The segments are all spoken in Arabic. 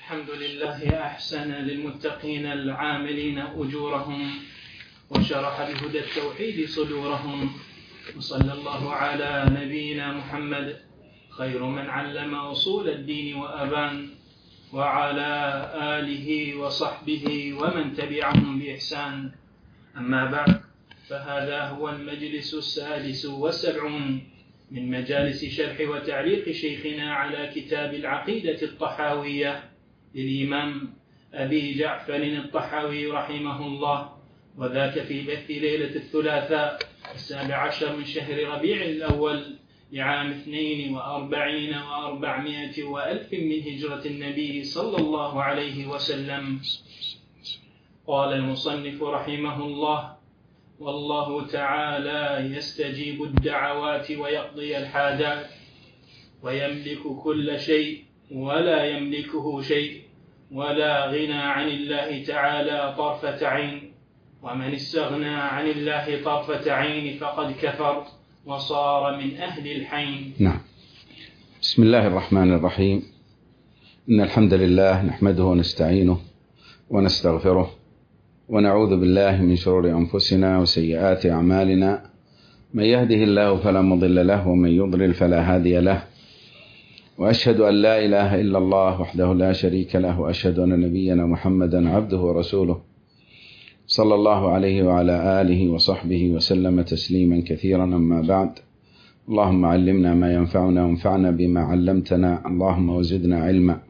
الحمد لله أحسن للمتقين العاملين أجورهم، وشرح بهدى التوحيد صدورهم، وصلى الله على نبينا محمد خير من علم أصول الدين وأبان، وعلى آله وصحبه ومن تبعهم بإحسان. أما بعد، فهذا هو المجلس 76 من مجالس شرح وتعليق شيخنا على كتاب العقيدة الطحاوية للإمام أبي جعفر الطحاوي رحمه الله، وذاك في بث ليلة الثلاثاء 17 من شهر ربيع الأول لعام 42 و400 وألف من هجرة النبي صلى الله عليه وسلم. قال المصنف رحمه الله: والله تعالى يستجيب الدعوات ويقضي الحاجات، ويملك كل شيء ولا يملكه شيء، ولا غنى عن الله تعالى طرفة عين، ومن استغنى عن الله طرفة عين فقد كفر وصار من أهل الحين. نعم. بسم الله الرحمن الرحيم. إن الحمد لله نحمده ونستعينه ونستغفره، ونعوذ بالله من شرور أنفسنا وسيئات أعمالنا. من يهده الله فلا مضل له، ومن يضلل فلا هادي له. وأشهد أن لا إله إلا الله وحده لا شريك له، وأشهد أن نبينا محمدا عبده ورسوله صلى الله عليه وعلى آله وصحبه وسلم تسليما كثيرا. أما بعد، اللهم علمنا ما ينفعنا وانفعنا بما علمتنا، اللهم وزدنا علما.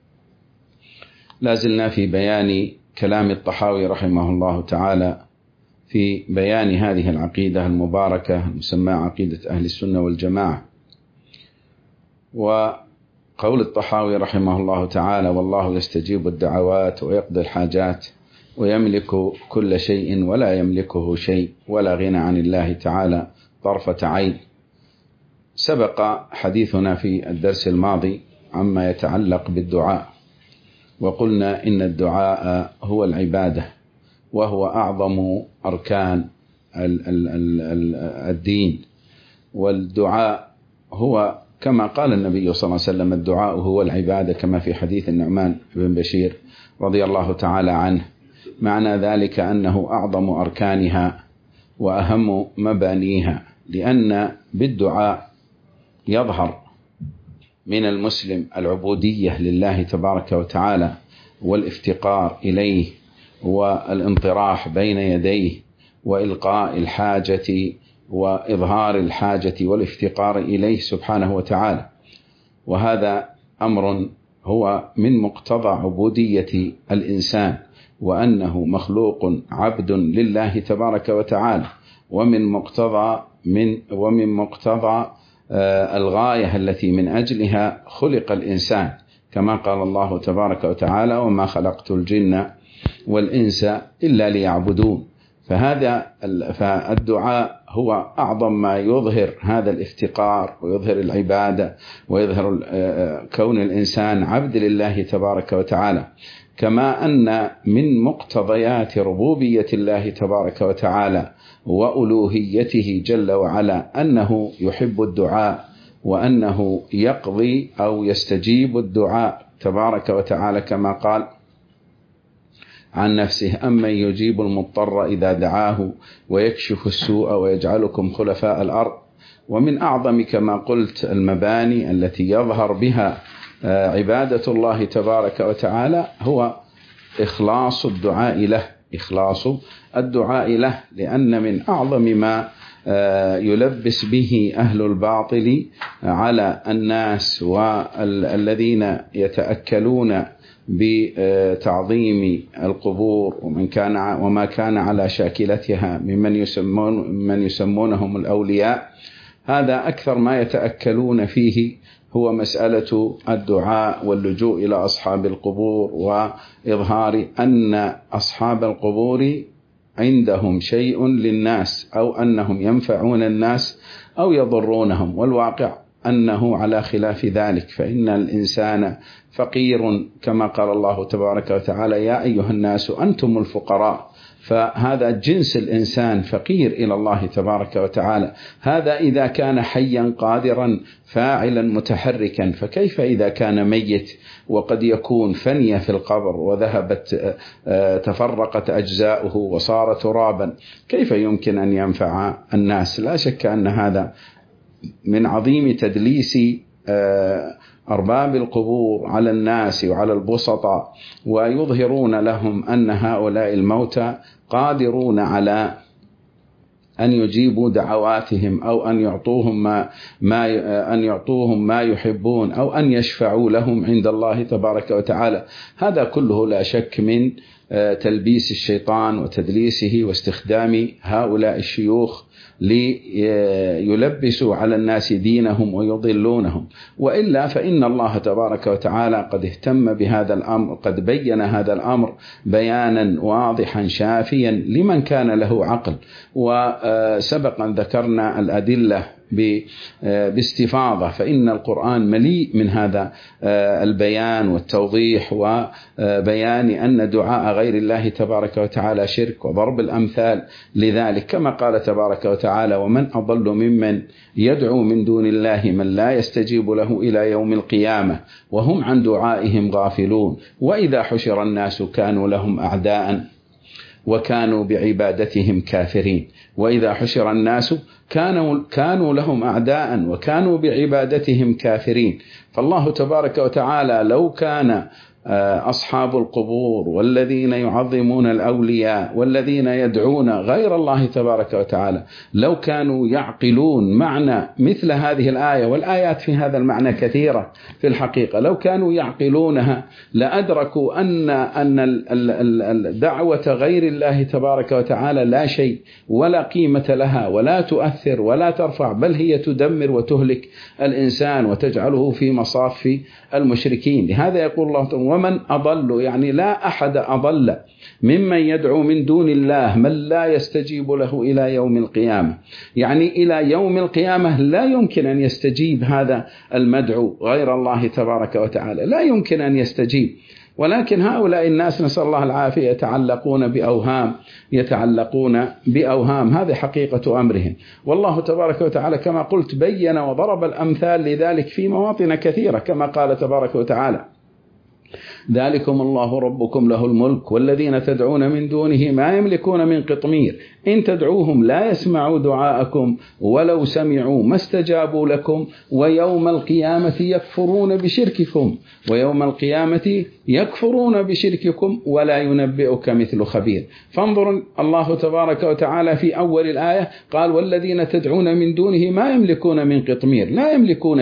لازلنا في بيان كلام الطحاوي رحمه الله تعالى في بيان هذه العقيدة المباركة المسمى عقيدة أهل السنة والجماعة. وقول الطحاوي رحمه الله تعالى: والله يستجيب الدعوات ويقضي الحاجات، ويملك كل شيء ولا يملكه شيء، ولا غنى عن الله تعالى طرفة عين. سبق حديثنا في الدرس الماضي عما يتعلق بالدعاء، وقلنا إن الدعاء هو العبادة، وهو أعظم أركان الدين. والدعاء هو كما قال النبي صلى الله عليه وسلم: الدعاء هو العبادة، كما في حديث النعمان بن بشير رضي الله تعالى عنه. معنى ذلك أنه أعظم أركانها وأهم مبانيها، لأن بالدعاء يظهر من المسلم العبودية لله تبارك وتعالى، والافتقار إليه، والانطراح بين يديه، وإلقاء الحاجة وإظهار الحاجة والافتقار إليه سبحانه وتعالى. وهذا أمر هو من مقتضى عبودية الإنسان، وأنه مخلوق عبد لله تبارك وتعالى، ومن مقتضى الغاية التي من أجلها خلق الإنسان، كما قال الله تبارك وتعالى: وما خلقت الجن والإنس إلا ليعبدون. فالدعاء هو أعظم ما يظهر هذا الافتقار، ويظهر العبادة، ويظهر كون الإنسان عبد لله تبارك وتعالى. كما أن من مقتضيات ربوبية الله تبارك وتعالى وألوهيته جل وعلا أنه يحب الدعاء، وأنه يقضي أو يستجيب الدعاء تبارك وتعالى، كما قال عن نفسه: أمن يجيب المضطر إذا دعاه ويكشف السوء ويجعلكم خلفاء الأرض. ومن أعظم كما قلت المباني التي يظهر بها عبادة الله تبارك وتعالى هو إخلاص الدعاء له، لأن من أعظم ما يلبس به أهل الباطل على الناس والذين يتأكلون بتعظيم القبور وما كان على شاكلتها ممن يسمونهم الأولياء. هذا أكثر ما يتأكلون فيه هو مسألة الدعاء واللجوء إلى أصحاب القبور، وإظهار أن أصحاب القبور عندهم شيء للناس، أو أنهم ينفعون الناس أو يضرونهم. والواقع أنه على خلاف ذلك، فإن الإنسان فقير، كما قال الله تبارك وتعالى: يا أيها الناس أنتم الفقراء. فهذا جنس الإنسان فقير إلى الله تبارك وتعالى. هذا إذا كان حيا قادرا فاعلا متحركا، فكيف إذا كان ميت وقد يكون فني في القبر وذهبت تفرقت أجزاؤه وصار ترابا، كيف يمكن أن ينفع الناس؟ لا شك أن هذا من عظيم تدليس أرباب القبور على الناس وعلى البسطاء، ويظهرون لهم أن هؤلاء الموتى قادرون على أن يجيبوا دعواتهم أو أن يعطوهم ما يحبون أو أن يشفعوا لهم عند الله تبارك وتعالى. هذا كله لا شك من تلبيس الشيطان وتدليسه واستخدام هؤلاء الشيوخ ليلبسوا على الناس دينهم ويضلونهم. وإلا فإن الله تبارك وتعالى قد اهتم بهذا الأمر، قد بين هذا الأمر بيانا واضحا شافيا لمن كان له عقل. وسبقا ذكرنا الأدلة باستفاضة، فإن القرآن مليء من هذا البيان والتوضيح وبيان أن دعاء غير الله تبارك وتعالى شرك، وضرب الأمثال لذلك، كما قال تبارك وتعالى: ومن أضل ممن يدعو من دون الله من لا يستجيب له إلى يوم القيامة وهم عن دعائهم غافلون وإذا حشر الناس كانوا لهم أعداء وكانوا بعبادتهم كافرين. وإذا حشر الناس كانوا لهم أعداء وكانوا بعبادتهم كافرين. فالله تبارك وتعالى لو كان أصحاب القبور والذين يعظمون الأولياء والذين يدعون غير الله تبارك وتعالى لو كانوا يعقلون معنى مثل هذه الآية، والآيات في هذا المعنى كثيرة في الحقيقة، لو كانوا يعقلونها لأدركوا أن الدعوة غير الله تبارك وتعالى لا شيء ولا قيمة لها ولا تؤثر ولا ترفع، بل هي تدمر وتهلك الإنسان وتجعله في مصاف المشركين. لهذا يقول الله: ومن أضل، يعني لا أحد أضل ممن يدعو من دون الله من لا يستجيب له إلى يوم القيامة. يعني إلى يوم القيامة لا يمكن أن يستجيب هذا المدعو غير الله تبارك وتعالى، لا يمكن أن يستجيب. ولكن هؤلاء الناس نسأل الله العافية يتعلقون بأوهام، هذه حقيقة أمرهم. والله تبارك وتعالى كما قلت بين وضرب الأمثال لذلك في مواطن كثيرة، كما قال تبارك وتعالى: ذلكم الله ربكم له الملك والذين تدعون من دونه ما يملكون من قطمير إن تدعوهم لا يسمعوا دعاءكم ولو سمعوا ما استجابوا لكم ويوم القيامة يكفرون بشرككم ولا ينبئك مثل خبير. فانظر الله تبارك وتعالى في أول الآية قال: والذين تدعون من دونه ما يملكون من قطمير، لا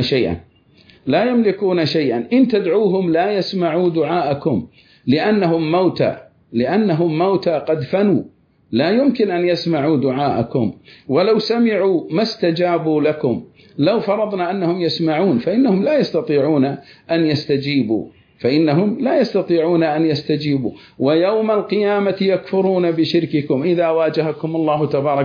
يملكون شيئا إن تدعوهم لا يسمعوا دعاءكم لأنهم موتى قد فنوا، لا يمكن أن يسمعوا دعاءكم. ولو سمعوا ما استجابوا لكم، لو فرضنا أنهم يسمعون فإنهم لا يستطيعون أن يستجيبوا. ويوم القيامة يكفرون بشرككم إذا واجهكم الله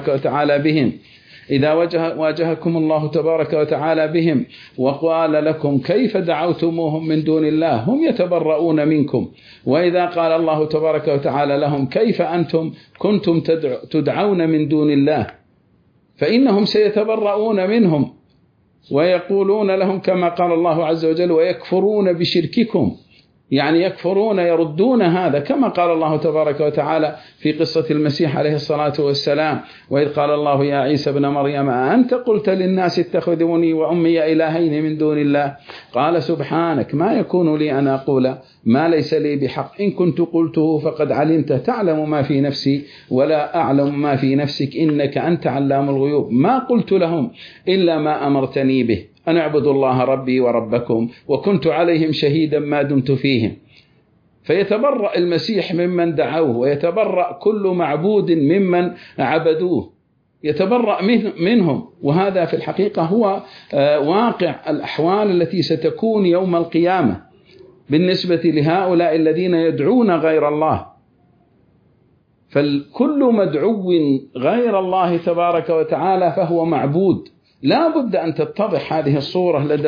تبارك وتعالى بهم وقال لكم كيف دعوتموهم من دون الله هم يتبرؤون منكم. وإذا قال الله تبارك وتعالى لهم كيف أنتم كنتم تدعون من دون الله فإنهم سيتبرؤون منهم ويقولون لهم كما قال الله عز وجل: ويكفرون بشرككم، يعني يكفرون يردون هذا، كما قال الله تبارك وتعالى في قصة المسيح عليه الصلاة والسلام: وإذ قال الله يا عيسى ابن مريم أنت قلت للناس اتخذوني وأمي إلهين من دون الله قال سبحانك ما يكون لي أن أقول ما ليس لي بحق إن كنت قلته فقد علمت تعلم ما في نفسي ولا أعلم ما في نفسك إنك أنت علام الغيوب ما قلت لهم إلا ما أمرتني به أن اعبدوا الله ربي وربكم وكنت عليهم شهيدا ما دمت فيهم. فيتبرأ المسيح ممن دعوه ويتبرأ كل معبود ممن عبدوه، يتبرأ منهم. وهذا في الحقيقة هو واقع الأحوال التي ستكون يوم القيامة بالنسبة لهؤلاء الذين يدعون غير الله. فالكل مدعو غير الله تبارك وتعالى فهو معبود. لا بد أن تتضح هذه الصورة لدى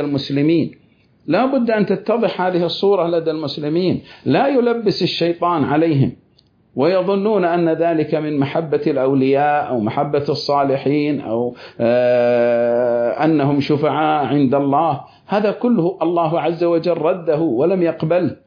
المسلمين، لا يلبس الشيطان عليهم ويظنون أن ذلك من محبة الأولياء أو محبة الصالحين أو أنهم شفعاء عند الله. هذا كله الله عز وجل رده ولم يقبله.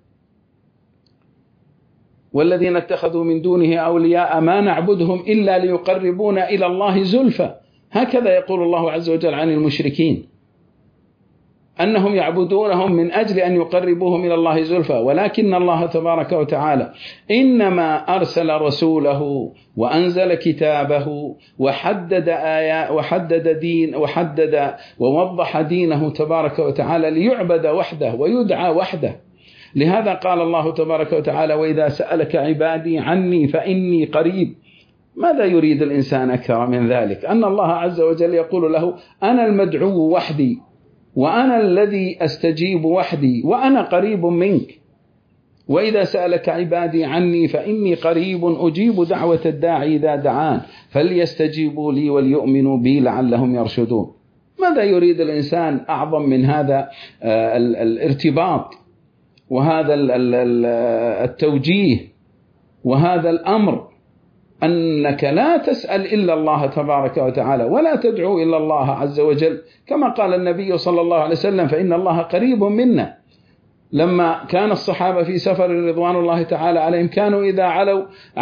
والذين اتخذوا من دونه أولياء ما نعبدهم إلا ليقربونا إلى الله زلفى. هكذا يقول الله عز وجل عن المشركين، أنهم يعبدونهم من أجل أن يقربوهم إلى الله زلفى، ولكن الله تبارك وتعالى إنما أرسل رسوله وأنزل كتابه وحدد آيات وحدد ووضح دينه تبارك وتعالى ليعبد وحده ويدعى وحده. لهذا قال الله تبارك وتعالى: وإذا سألك عبادي عني فإني قريب. ماذا يريد الإنسان أكثر من ذلك؟ أن الله عز وجل يقول له: أنا المدعو وحدي، وأنا الذي أستجيب وحدي، وأنا قريب منك. وإذا سألك عبادي عني فإني قريب أجيب دعوة الداعي إذا دعان فليستجيبوا لي وليؤمنوا بي لعلهم يرشدون. ماذا يريد الإنسان أعظم من هذا الارتباط وهذا التوجيه وهذا الأمر، أنك لا تسأل إلا الله تبارك وتعالى ولا تدعو إلا الله عز وجل، كما قال النبي صلى الله عليه وسلم: فإن الله قريب منا. لما كان الصحابة في سفر رضوان الله تعالى عليهم كانوا إذا علوا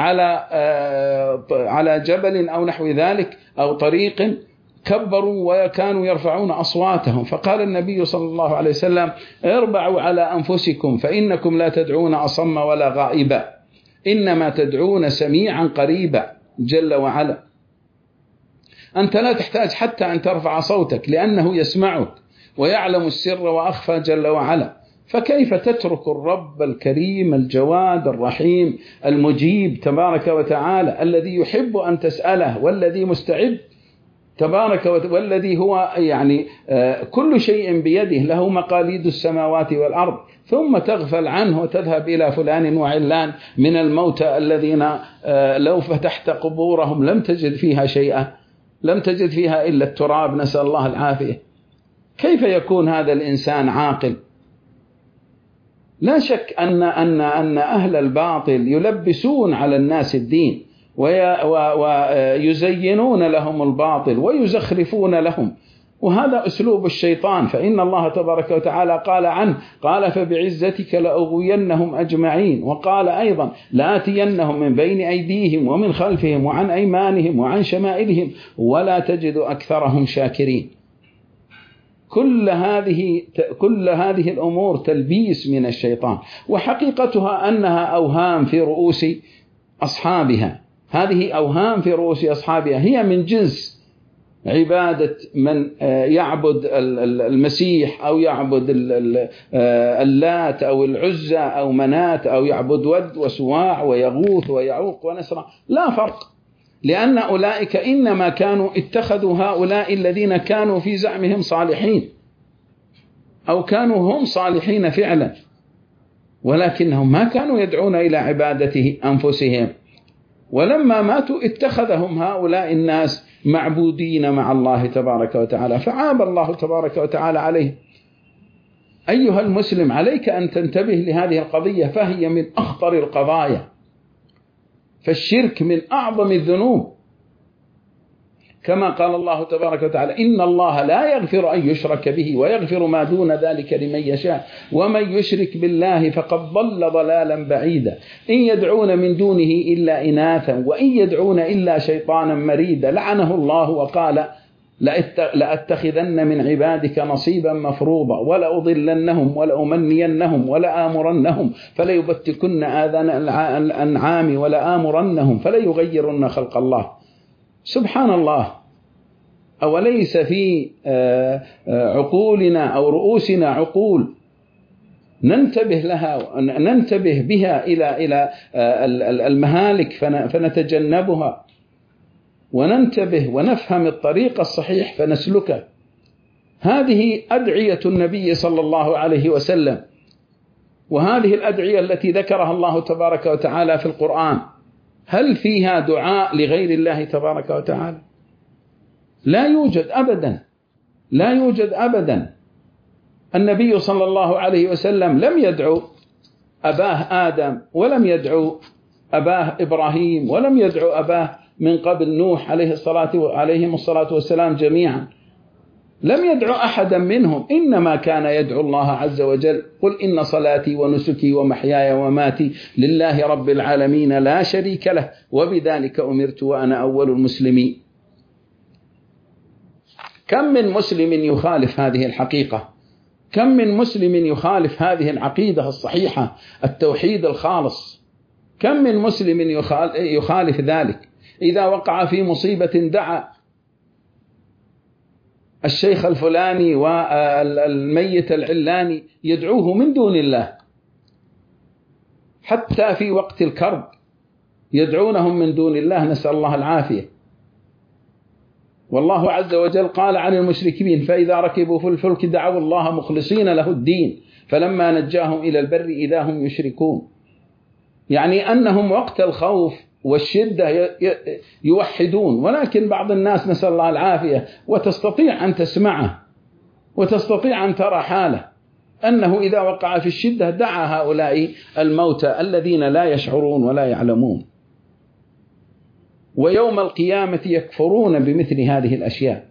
على جبل أو نحو ذلك أو طريق كبروا وكانوا يرفعون أصواتهم، فقال النبي صلى الله عليه وسلم: اربعوا على أنفسكم فإنكم لا تدعون أصم ولا غائبا، إنما تدعون سميعا قريبا جل وعلا. أنت لا تحتاج حتى أن ترفع صوتك لأنه يسمعك ويعلم السر وأخفى جل وعلا. فكيف تترك الرب الكريم الجواد الرحيم المجيب تبارك وتعالى الذي يحب أن تسأله والذي مستعد تبارك والذي هو يعني كل شيء بيده، له مقاليد السماوات والأرض، ثم تغفل عنه وتذهب إلى فلان وعلان من الموتى الذين لو فتحت قبورهم لم تجد فيها شيئا، لم تجد فيها إلا التراب، نسأل الله العافية. كيف يكون هذا الإنسان عاقل؟ لا شك أن أهل الباطل يلبسون على الناس الدين ويزينون لهم الباطل ويزخرفون لهم، وهذا أسلوب الشيطان. فإن الله تبارك وتعالى قال عنه: قال فبعزتك لأغوينهم أجمعين. وقال أيضا: لآتينهم من بين أيديهم ومن خلفهم وعن أيمانهم وعن شمائلهم ولا تجد أكثرهم شاكرين. كل هذه الأمور تلبيس من الشيطان، وحقيقتها أنها أوهام في رؤوس أصحابها. هذه أوهام في رؤوس أصحابها هي من جنس عبادة من يعبد المسيح أو يعبد اللات أو العزى أو منات أو يعبد ود وسواع ويغوث ويعوق ونسرا، لا فرق، لأن أولئك إنما كانوا اتخذوا هؤلاء الذين كانوا في زعمهم صالحين أو كانوا هم صالحين فعلا، ولكنهم ما كانوا يدعون إلى عبادته أنفسهم. ولما ماتوا اتخذهم هؤلاء الناس معبودين مع الله تبارك وتعالى، فعاب الله تبارك وتعالى عليه. أيها المسلم، عليك أن تنتبه لهذه القضية، فهي من أخطر القضايا، فالشرك من أعظم الذنوب، كما قال الله تبارك وتعالى: إن الله لا يغفر أن يشرك به ويغفر ما دون ذلك لمن يشاء ومن يشرك بالله فقد ضل ضلالا بعيدا إن يدعون من دونه إلا إناثا وإن يدعون إلا شيطانا مريدا لعنه الله وقال: لأتخذن من عبادك نصيبا مفروضا ولأضلنهم ولأمنينهم ولآمرنهم فليبتكن آذان الأنعام ولآمرنهم فليغيرن خلق الله. سبحان الله، أوليس في عقولنا أو رؤوسنا عقول ننتبه لها، ننتبه بها إلى المهالك فنتجنبها، وننتبه ونفهم الطريق الصحيح فنسلكه. هذه أدعية النبي صلى الله عليه وسلم، وهذه الأدعية التي ذكرها الله تبارك وتعالى في القرآن، هل فيها دعاء لغير الله تبارك وتعالى؟ لا يوجد أبدا، لا يوجد أبدا. النبي صلى الله عليه وسلم لم يدعو أباه آدم ولم يدعو أباه إبراهيم، ولم يدعو أباه من قبل نوح عليهم الصلاة والسلام جميعا، لم يدعو أحدا منهم، إنما كان يدعو الله عز وجل: قل إن صلاتي ونسكي ومحياي ومماتي لله رب العالمين لا شريك له وبذلك أمرت وأنا أول المسلمين. كم من مسلم يخالف هذه الحقيقة، كم من مسلم يخالف هذه العقيدة الصحيحة، التوحيد الخالص، كم من مسلم يخالف ذلك. إذا وقع في مصيبة دعا الشيخ الفلاني والميت العلاني، يدعوه من دون الله، حتى في وقت الكرب يدعونهم من دون الله، نسأل الله العافية. والله عز وجل قال عن المشركين: فإذا ركبوا في الفلك دعوا الله مخلصين له الدين فلما نجاهم إلى البر إذا هم يشركون. يعني أنهم وقت الخوف والشدة يوحدون، ولكن بعض الناس، نسأل الله العافية، وتستطيع أن تسمعه وتستطيع أن ترى حاله، أنه إذا وقع في الشدة دعا هؤلاء الموتى الذين لا يشعرون ولا يعلمون، ويوم القيامة يكفرون بمثل هذه الأشياء.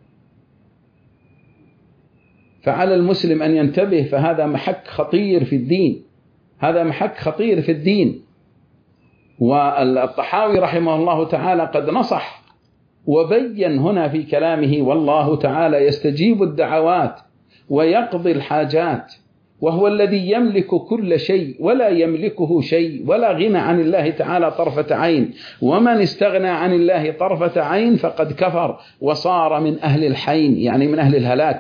فعلى المسلم أن ينتبه، فهذا محك خطير في الدين، هذا محك خطير في الدين. والطحاوي رحمه الله تعالى قد نصح وبين هنا في كلامه: والله تعالى يستجيب الدعوات ويقضي الحاجات، وهو الذي يملك كل شيء ولا يملكه شيء، ولا غنى عن الله تعالى طرفة عين، ومن استغنى عن الله طرفة عين فقد كفر وصار من أهل الحين، يعني من أهل الهلاك.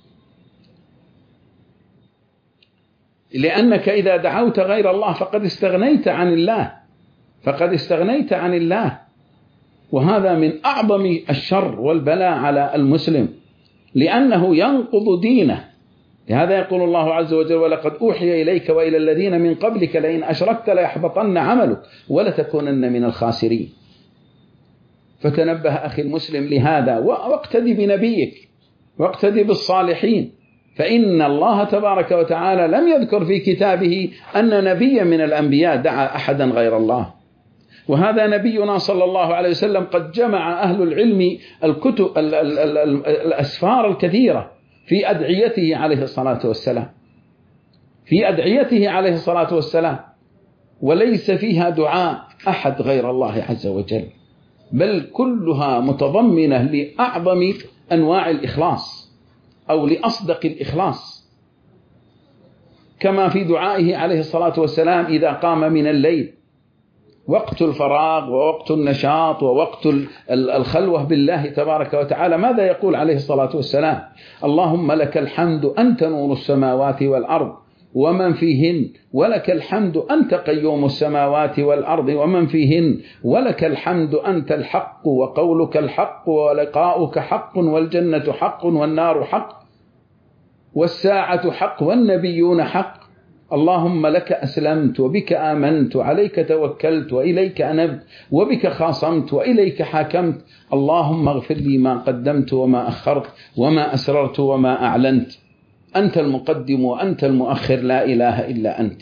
لأنك إذا دعوت غير الله فقد استغنيت عن الله، فقد استغنيت عن الله، وهذا من أعظم الشر والبلاء على المسلم، لأنه ينقض دينه. لهذا يقول الله عز وجل: ولقد أوحي إليك وإلى الذين من قبلك لئن أشركت ليحبطن عملك ولتكونن من الخاسرين. فتنبه أخي المسلم لهذا، واقتدي بنبيك واقتدي بالصالحين، فإن الله تبارك وتعالى لم يذكر في كتابه أن نبيا من الأنبياء دعا أحدا غير الله. وهذا نبينا صلى الله عليه وسلم قد جمع أهل العلم الكتب الأسفار الكثيرة في أدعيته عليه الصلاة والسلام، في أدعيته عليه الصلاة والسلام، وليس فيها دعاء أحد غير الله عز وجل، بل كلها متضمنة لأعظم أنواع الإخلاص أو لأصدق الإخلاص، كما في دعائه عليه الصلاة والسلام إذا قام من الليل، وقت الفراغ ووقت النشاط ووقت الخلوة بالله تبارك وتعالى، ماذا يقول عليه الصلاة والسلام؟ اللهم لك الحمد أنت نور السماوات والأرض ومن فيهن، ولك الحمد أنت قيوم السماوات والأرض ومن فيهن، ولك الحمد أنت الحق وقولك الحق ولقاؤك حق والجنة حق والنار حق والساعة حق والنبيون حق. اللهم لك أسلمت وبك آمنت وعليك توكلت وإليك أنبت وبك خاصمت وإليك حاكمت. اللهم اغفر لي ما قدمت وما أخرت وما أسررت وما أعلنت، أنت المقدم وأنت المؤخر لا إله إلا أنت.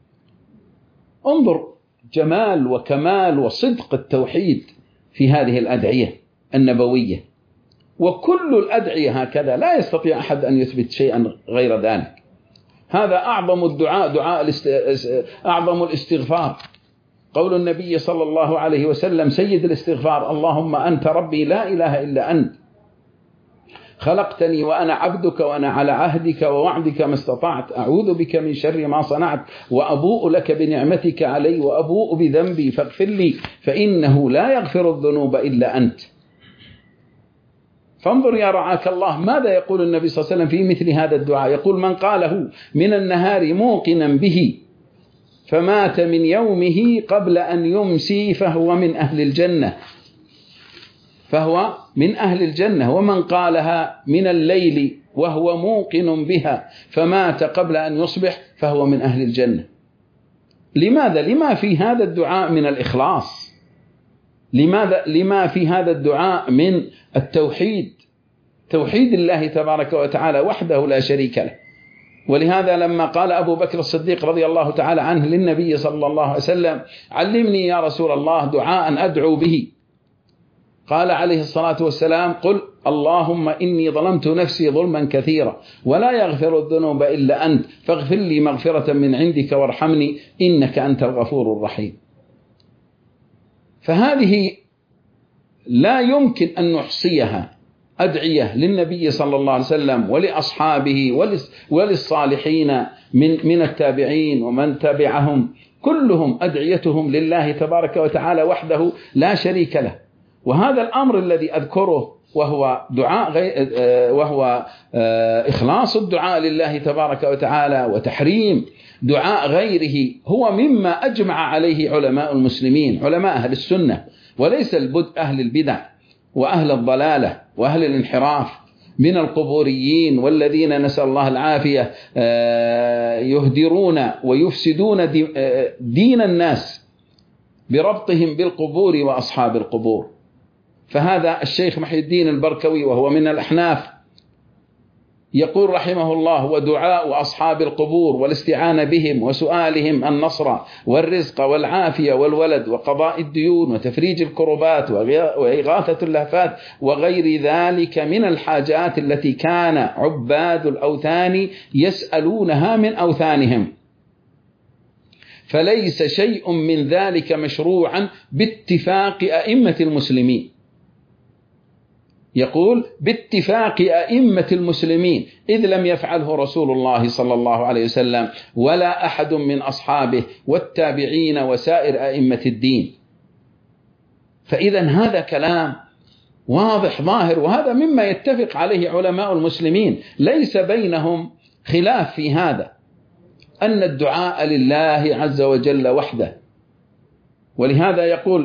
انظر جمال وكمال وصدق التوحيد في هذه الأدعية النبوية، وكل الأدعية هكذا، لا يستطيع أحد أن يثبت شيئا غير ذلك. هذا أعظم الدعاء، أعظم الاستغفار. قول النبي صلى الله عليه وسلم سيد الاستغفار: اللهم أنت ربي لا إله إلا أنت، خلقتني وأنا عبدك وأنا على عهدك ووعدك ما استطعت، أعوذ بك من شر ما صنعت، وأبوء لك بنعمتك علي وأبوء بذنبي فاغفر لي فإنه لا يغفر الذنوب إلا أنت. فانظر يا رعاك الله ماذا يقول النبي صلى الله عليه وسلم في مثل هذا الدعاء، يقول: من قاله من النهار موقنا به فمات من يومه قبل أن يمسي فهو من أهل الجنة، فهو من أهل الجنة. ومن قالها من الليل وهو موقن بها فمات قبل أن يصبح فهو من أهل الجنة. لماذا؟ لما في هذا الدعاء من الإخلاص، لما في هذا الدعاء من التوحيد، توحيد الله تبارك وتعالى وحده لا شريك له، ولهذا لما قال أبو بكر الصديق رضي الله تعالى عنه للنبي صلى الله عليه وسلم: علمني يا رسول الله دعاء أدعو به، قال عليه الصلاة والسلام: قل اللهم إني ظلمت نفسي ظلما كثيرا ولا يغفر الذنوب إلا أنت فاغفر لي مغفرة من عندك وارحمني إنك أنت الغفور الرحيم. فهذه لا يمكن أن نحصيها أدعية للنبي صلى الله عليه وسلم ولأصحابه وللصالحين من التابعين ومن تبعهم، كلهم أدعيتهم لله تبارك وتعالى وحده لا شريك له. وهذا الأمر الذي أذكره وهو إخلاص الدعاء لله تبارك وتعالى وتحريم دعاء غيره هو مما أجمع عليه علماء المسلمين، علماء أهل السنة، وليس أهل البدع وأهل الضلالة وأهل الانحراف من القبوريين والذين نسأل الله العافية يهدرون ويفسدون دين الناس بربطهم بالقبور وأصحاب القبور. فهذا الشيخ محي الدين البركوي وهو من الأحناف يقول رحمه الله: ودعاء أصحاب القبور والاستعانة بهم وسؤالهم النصر والرزق والعافية والولد وقضاء الديون وتفريج الكربات وإغاثة اللهفات وغير ذلك من الحاجات التي كان عباد الأوثان يسألونها من أوثانهم، فليس شيء من ذلك مشروعا باتفاق أئمة المسلمين. يقول: باتفاق أئمة المسلمين، إذ لم يفعله رسول الله صلى الله عليه وسلم ولا أحد من أصحابه والتابعين وسائر أئمة الدين. فإذا هذا كلام واضح ظاهر، وهذا مما يتفق عليه علماء المسلمين، ليس بينهم خلاف في هذا، أن الدعاء لله عز وجل وحده. ولهذا يقول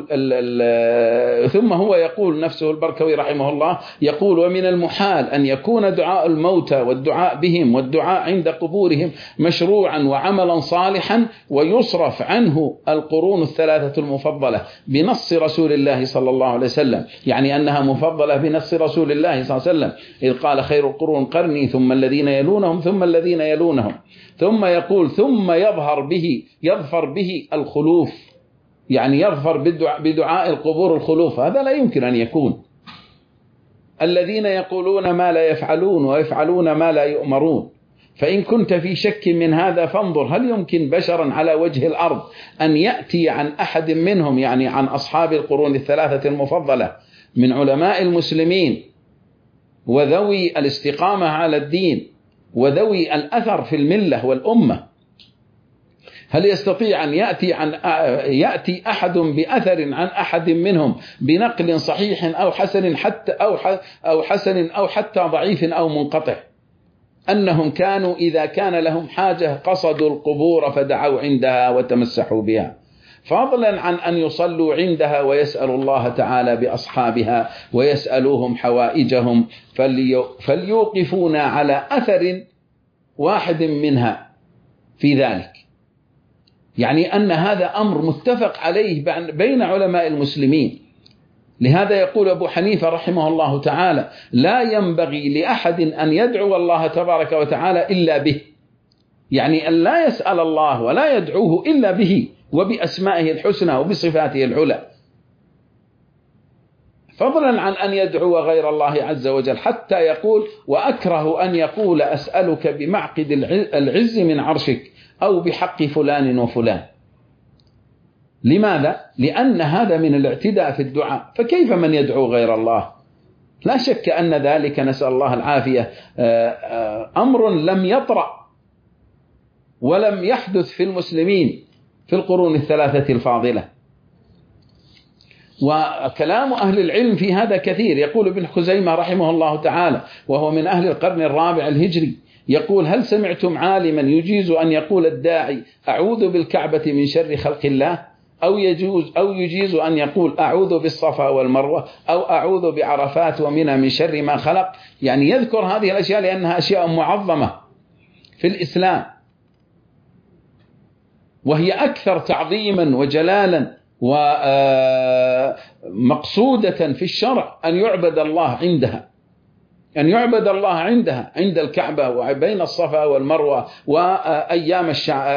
ثم هو يقول نفسه البركوي رحمه الله، يقول: ومن المحال أن يكون دعاء الموتى والدعاء بهم والدعاء عند قبورهم مشروعا وعملا صالحا ويصرف عنه القرون الثلاثة المفضلة بنص رسول الله صلى الله عليه وسلم، يعني أنها مفضلة بنص رسول الله صلى الله عليه وسلم، إذ قال: خير القرون قرني ثم الذين يلونهم ثم الذين يلونهم. ثم يقول: ثم يظفر به الخلوف، يعني يظفر بدعاء القبور الخلوف. هذا لا يمكن أن يكون. الذين يقولون ما لا يفعلون ويفعلون ما لا يؤمرون. فإن كنت في شك من هذا فانظر هل يمكن بشرا على وجه الأرض أن يأتي عن أحد منهم، يعني عن أصحاب القرون الثلاثة المفضلة من علماء المسلمين وذوي الاستقامة على الدين وذوي الأثر في الملة والأمة، هل يستطيع أن يأتي أحد بأثر عن أحد منهم بنقل صحيح أو حسن أو حتى ضعيف أو منقطع أنهم كانوا إذا كان لهم حاجة قصدوا القبور فدعوا عندها وتمسحوا بها، فضلا عن أن يصلوا عندها ويسألوا الله تعالى بأصحابها ويسألوهم حوائجهم، فليوقفونا على أثر واحد منها في ذلك. يعني أن هذا أمر متفق عليه بين علماء المسلمين. لهذا يقول أبو حنيفة رحمه الله تعالى: لا ينبغي لأحد أن يدعو الله تبارك وتعالى إلا به، يعني أن لا يسأل الله ولا يدعوه إلا به وبأسمائه الحسنى وبصفاته العلى، فضلا عن أن يدعو غير الله عز وجل، حتى يقول: وأكره أن يقول أسألك بمعقد العز من عرشك أو بحق فلان وفلان. لماذا؟ لأن هذا من الاعتداء في الدعاء، فكيف من يدعو غير الله؟ لا شك أن ذلك نسأل الله العافية أمر لم يطرأ ولم يحدث في المسلمين في القرون الثلاثة الفاضلة. وكلام أهل العلم في هذا كثير. يقول ابن خزيمة رحمه الله تعالى وهو من أهل القرن الرابع الهجري، يقول: هل سمعتم عالما يجيز أن يقول الداعي أعوذ بالكعبة من شر خلق الله، أو يجيز أن يقول أعوذ بالصفا والمروة، أو أعوذ بعرفات ومنى من شر ما خلق؟ يعني يذكر هذه الأشياء لأنها أشياء معظمة في الإسلام، وهي أكثر تعظيما وجلالا ومقصودة في الشرع أن يعبد الله عندها. أن يعبد الله عندها، عند الكعبة وبين الصفا والمروة، وأيام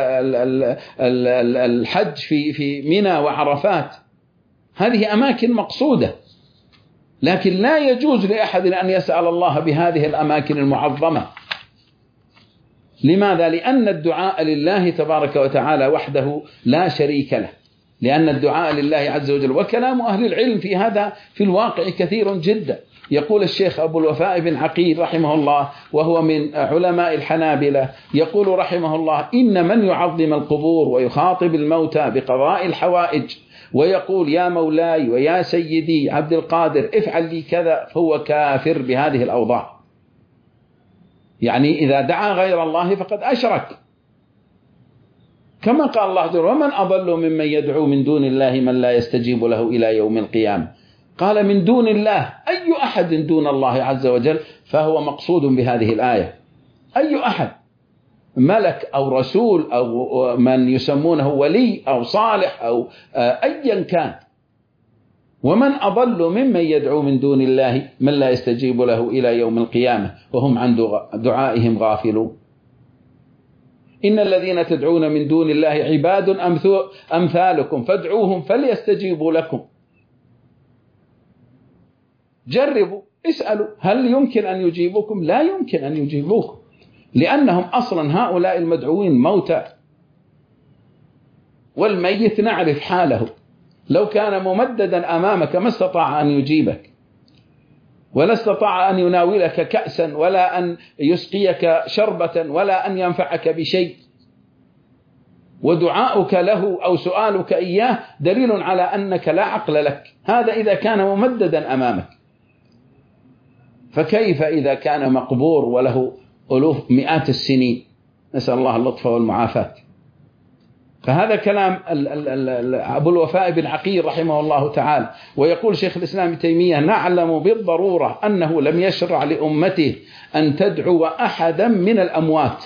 الحج في منى وعرفات. هذه أماكن مقصودة، لكن لا يجوز لأحد أن يسأل الله بهذه الأماكن المعظمة. لماذا؟ لأن الدعاء لله تبارك وتعالى وحده لا شريك له، لأن الدعاء لله عز وجل. وكلام أهل العلم في هذا في الواقع كثير جدا. يقول الشيخ أبو الوفاء بن عقيل رحمه الله، وهو من علماء الحنابلة، يقول رحمه الله: إن من يعظم القبور ويخاطب الموتى بقضاء الحوائج ويقول يا مولاي ويا سيدي عبد القادر افعل لي كذا، فهو كافر بهذه الأوضاع. يعني إذا دعا غير الله فقد أشرك، كما قال الله تعالى: ومن أضل ممن يدعو من دون الله من لا يستجيب له إلى يوم القيامة. قال من دون الله، أي أحد دون الله عز وجل، فهو مقصود بهذه الآية. أي أحد، ملك أو رسول أو من يسمونه ولي أو صالح أو أيا كان. ومن أضل ممن يدعو من دون الله من لا يستجيب له إلى يوم القيامة وهم عن دعائهم غافلون. إن الذين تدعون من دون الله عباد أمثالكم فادعوهم فليستجيبوا لكم. جربوا، اسألوا، هل يمكن أن يجيبوكم؟ لا يمكن أن يجيبوكم، لأنهم أصلا هؤلاء المدعوين موتى، والميت نعرف حاله، لو كان ممددا أمامك ما استطاع أن يجيبك، ولا استطاع أن يناولك كأسا، ولا أن يسقيك شربة، ولا أن ينفعك بشيء. ودعاؤك له أو سؤالك إياه دليل على أنك لا عقل لك، هذا إذا كان ممددا أمامك، فكيف إذا كان مقبور وله ألوف مئات السنين؟ نسأل الله اللطف والمعافاة. فهذا كلام أبو الوفاء بن عقيل رحمه الله تعالى. ويقول شيخ الإسلام ابن تيمية: نعلم بالضرورة أنه لم يشرع لأمته أن تدعو أحدا من الأموات،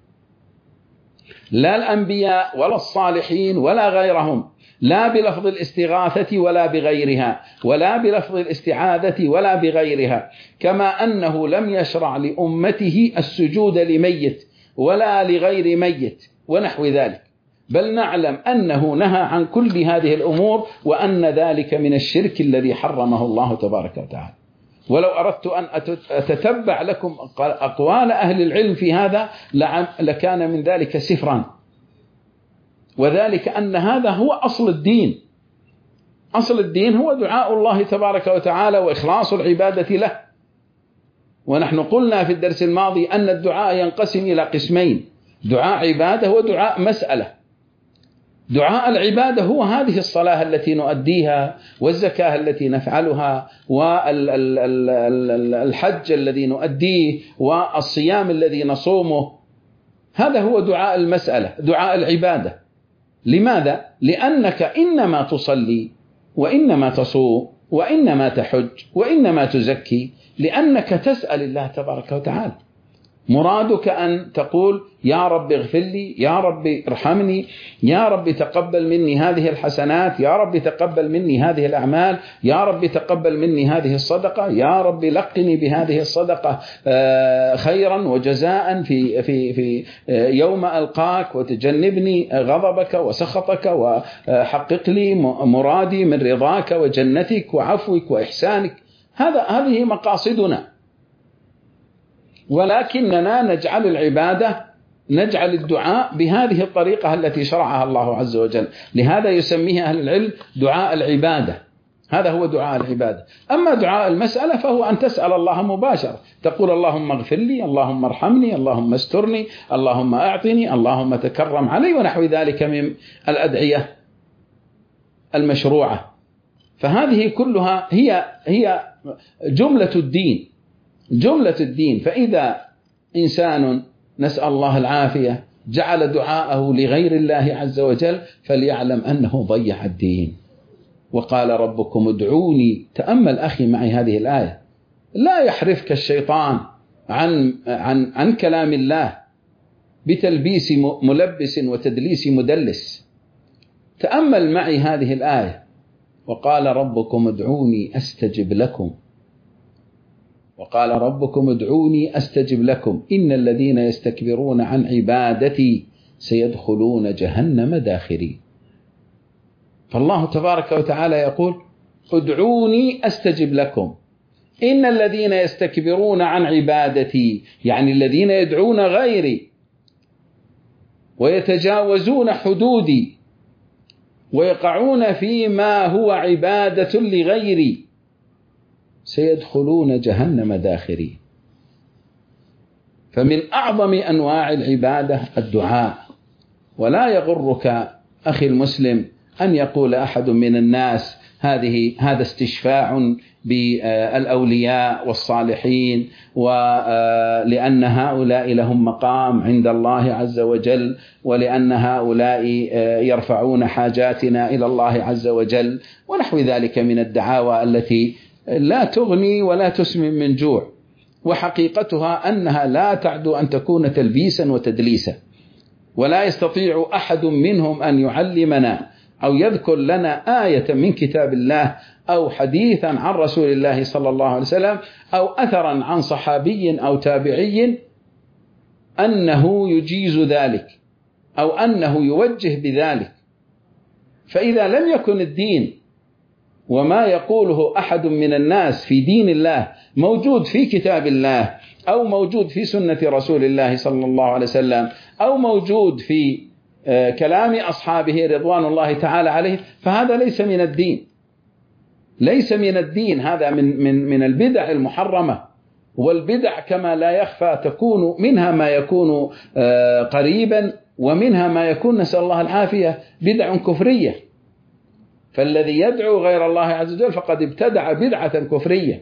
لا الأنبياء ولا الصالحين ولا غيرهم، لا بلفظ الاستغاثة ولا بغيرها، ولا بلفظ الاستعاذة ولا بغيرها، كما أنه لم يشرع لأمته السجود لميت ولا لغير ميت ونحو ذلك، بل نعلم أنه نهى عن كل هذه الأمور، وأن ذلك من الشرك الذي حرمه الله تبارك وتعالى. ولو أردت أن أتتبع لكم أقوال أهل العلم في هذا لكان من ذلك سفرا، وذلك أن هذا هو أصل الدين. أصل الدين هو دعاء الله تبارك وتعالى وإخلاص العبادة له. ونحن قلنا في الدرس الماضي أن الدعاء ينقسم إلى قسمين: دعاء عبادة ودعاء مسألة. دعاء العبادة هو هذه الصلاة التي نؤديها، والزكاة التي نفعلها، والحج الذي نؤديه، والصيام الذي نصومه. هذا هو دعاء المسألة، دعاء العبادة. لماذا؟ لأنك إنما تصلي، وإنما تصوم، وإنما تحج، وإنما تزكي لأنك تسأل الله تبارك وتعالى. مرادك أن تقول: يا رب اغفر لي، يا رب ارحمني، يا رب تقبل مني هذه الحسنات، يا رب تقبل مني هذه الأعمال، يا رب تقبل مني هذه الصدقة، يا رب لقني بهذه الصدقة خيرا وجزاء في يوم ألقاك، وتجنبني غضبك وسخطك، وحقق لي مرادي من رضاك وجنتك وعفوك وإحسانك. هذه مقاصدنا. ولكننا نجعل العبادة، نجعل الدعاء بهذه الطريقة التي شرعها الله عز وجل. لهذا يسميه أهل العلم دعاء العبادة. هذا هو دعاء العبادة. أما دعاء المسألة فهو أن تسأل الله مباشرة، تقول: اللهم اغفر لي، اللهم ارحمني، اللهم استرني، اللهم أعطني، اللهم تكرم علي، ونحو ذلك من الأدعية المشروعة. فهذه كلها هي جملة الدين، جملة الدين. فإذا إنسان، نسأل الله العافية، جعل دعاءه لغير الله عز وجل فليعلم أنه ضيع الدين. وقال ربكم ادعوني. تأمل أخي معي هذه الآية، لا يحرفك الشيطان عن كلام الله بتلبيس ملبس وتدليس مدلس. تأمل معي هذه الآية: وقال ربكم ادعوني أستجب لكم. وقال ربكم ادعوني أستجب لكم إن الذين يستكبرون عن عبادتي سيدخلون جهنم داخرين. فالله تبارك وتعالى يقول ادعوني أستجب لكم إن الذين يستكبرون عن عبادتي، يعني الذين يدعون غيري ويتجاوزون حدودي ويقعون فيما هو عبادة لغيري سيدخلون جهنم داخرين. فمن أعظم أنواع العبادة الدعاء. ولا يغرك أخي المسلم أن يقول أحد من الناس هذا استشفاع بالأولياء والصالحين، ولأن هؤلاء لهم مقام عند الله عز وجل، ولأن هؤلاء يرفعون حاجاتنا إلى الله عز وجل، ونحو ذلك من الدعاوى التي لا تغني ولا تسمن من جوع، وحقيقتها أنها لا تعدو أن تكون تلبيسا وتدليسا. ولا يستطيع أحد منهم أن يعلمنا أو يذكر لنا آية من كتاب الله أو حديثا عن رسول الله صلى الله عليه وسلم أو أثرا عن صحابي أو تابعي أنه يجيز ذلك أو أنه يوجه بذلك. فإذا لم يكن الدين وما يقوله أحد من الناس في دين الله موجود في كتاب الله أو موجود في سنة رسول الله صلى الله عليه وسلم أو موجود في كلام أصحابه رضوان الله تعالى عليه، فهذا ليس من الدين، ليس من الدين، هذا من البدع المحرمة. والبدع كما لا يخفى تكون منها ما يكون قريبا ومنها ما يكون نسأل الله العافية بدع كفرية. فالذي يدعو غير الله عز وجل فقد ابتدع بدعة كفرية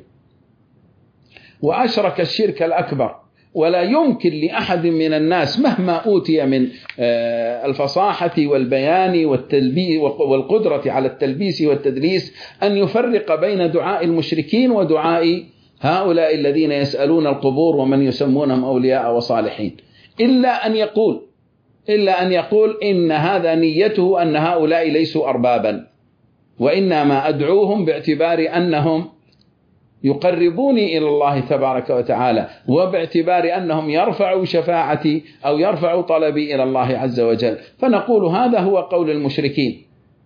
وأشرك الشرك الأكبر. ولا يمكن لأحد من الناس مهما أوتي من الفصاحة والبيان والقدرة على التلبيس والتدليس أن يفرق بين دعاء المشركين ودعاء هؤلاء الذين يسألون القبور ومن يسمونهم أولياء وصالحين، إلا أن يقول إن هذا نيته أن هؤلاء ليسوا أربابا، وإنما أدعوهم باعتبار أنهم يقربوني إلى الله تبارك وتعالى، وباعتبار أنهم يرفعوا شفاعتي أو يرفعوا طلبي إلى الله عز وجل. فنقول هذا هو قول المشركين،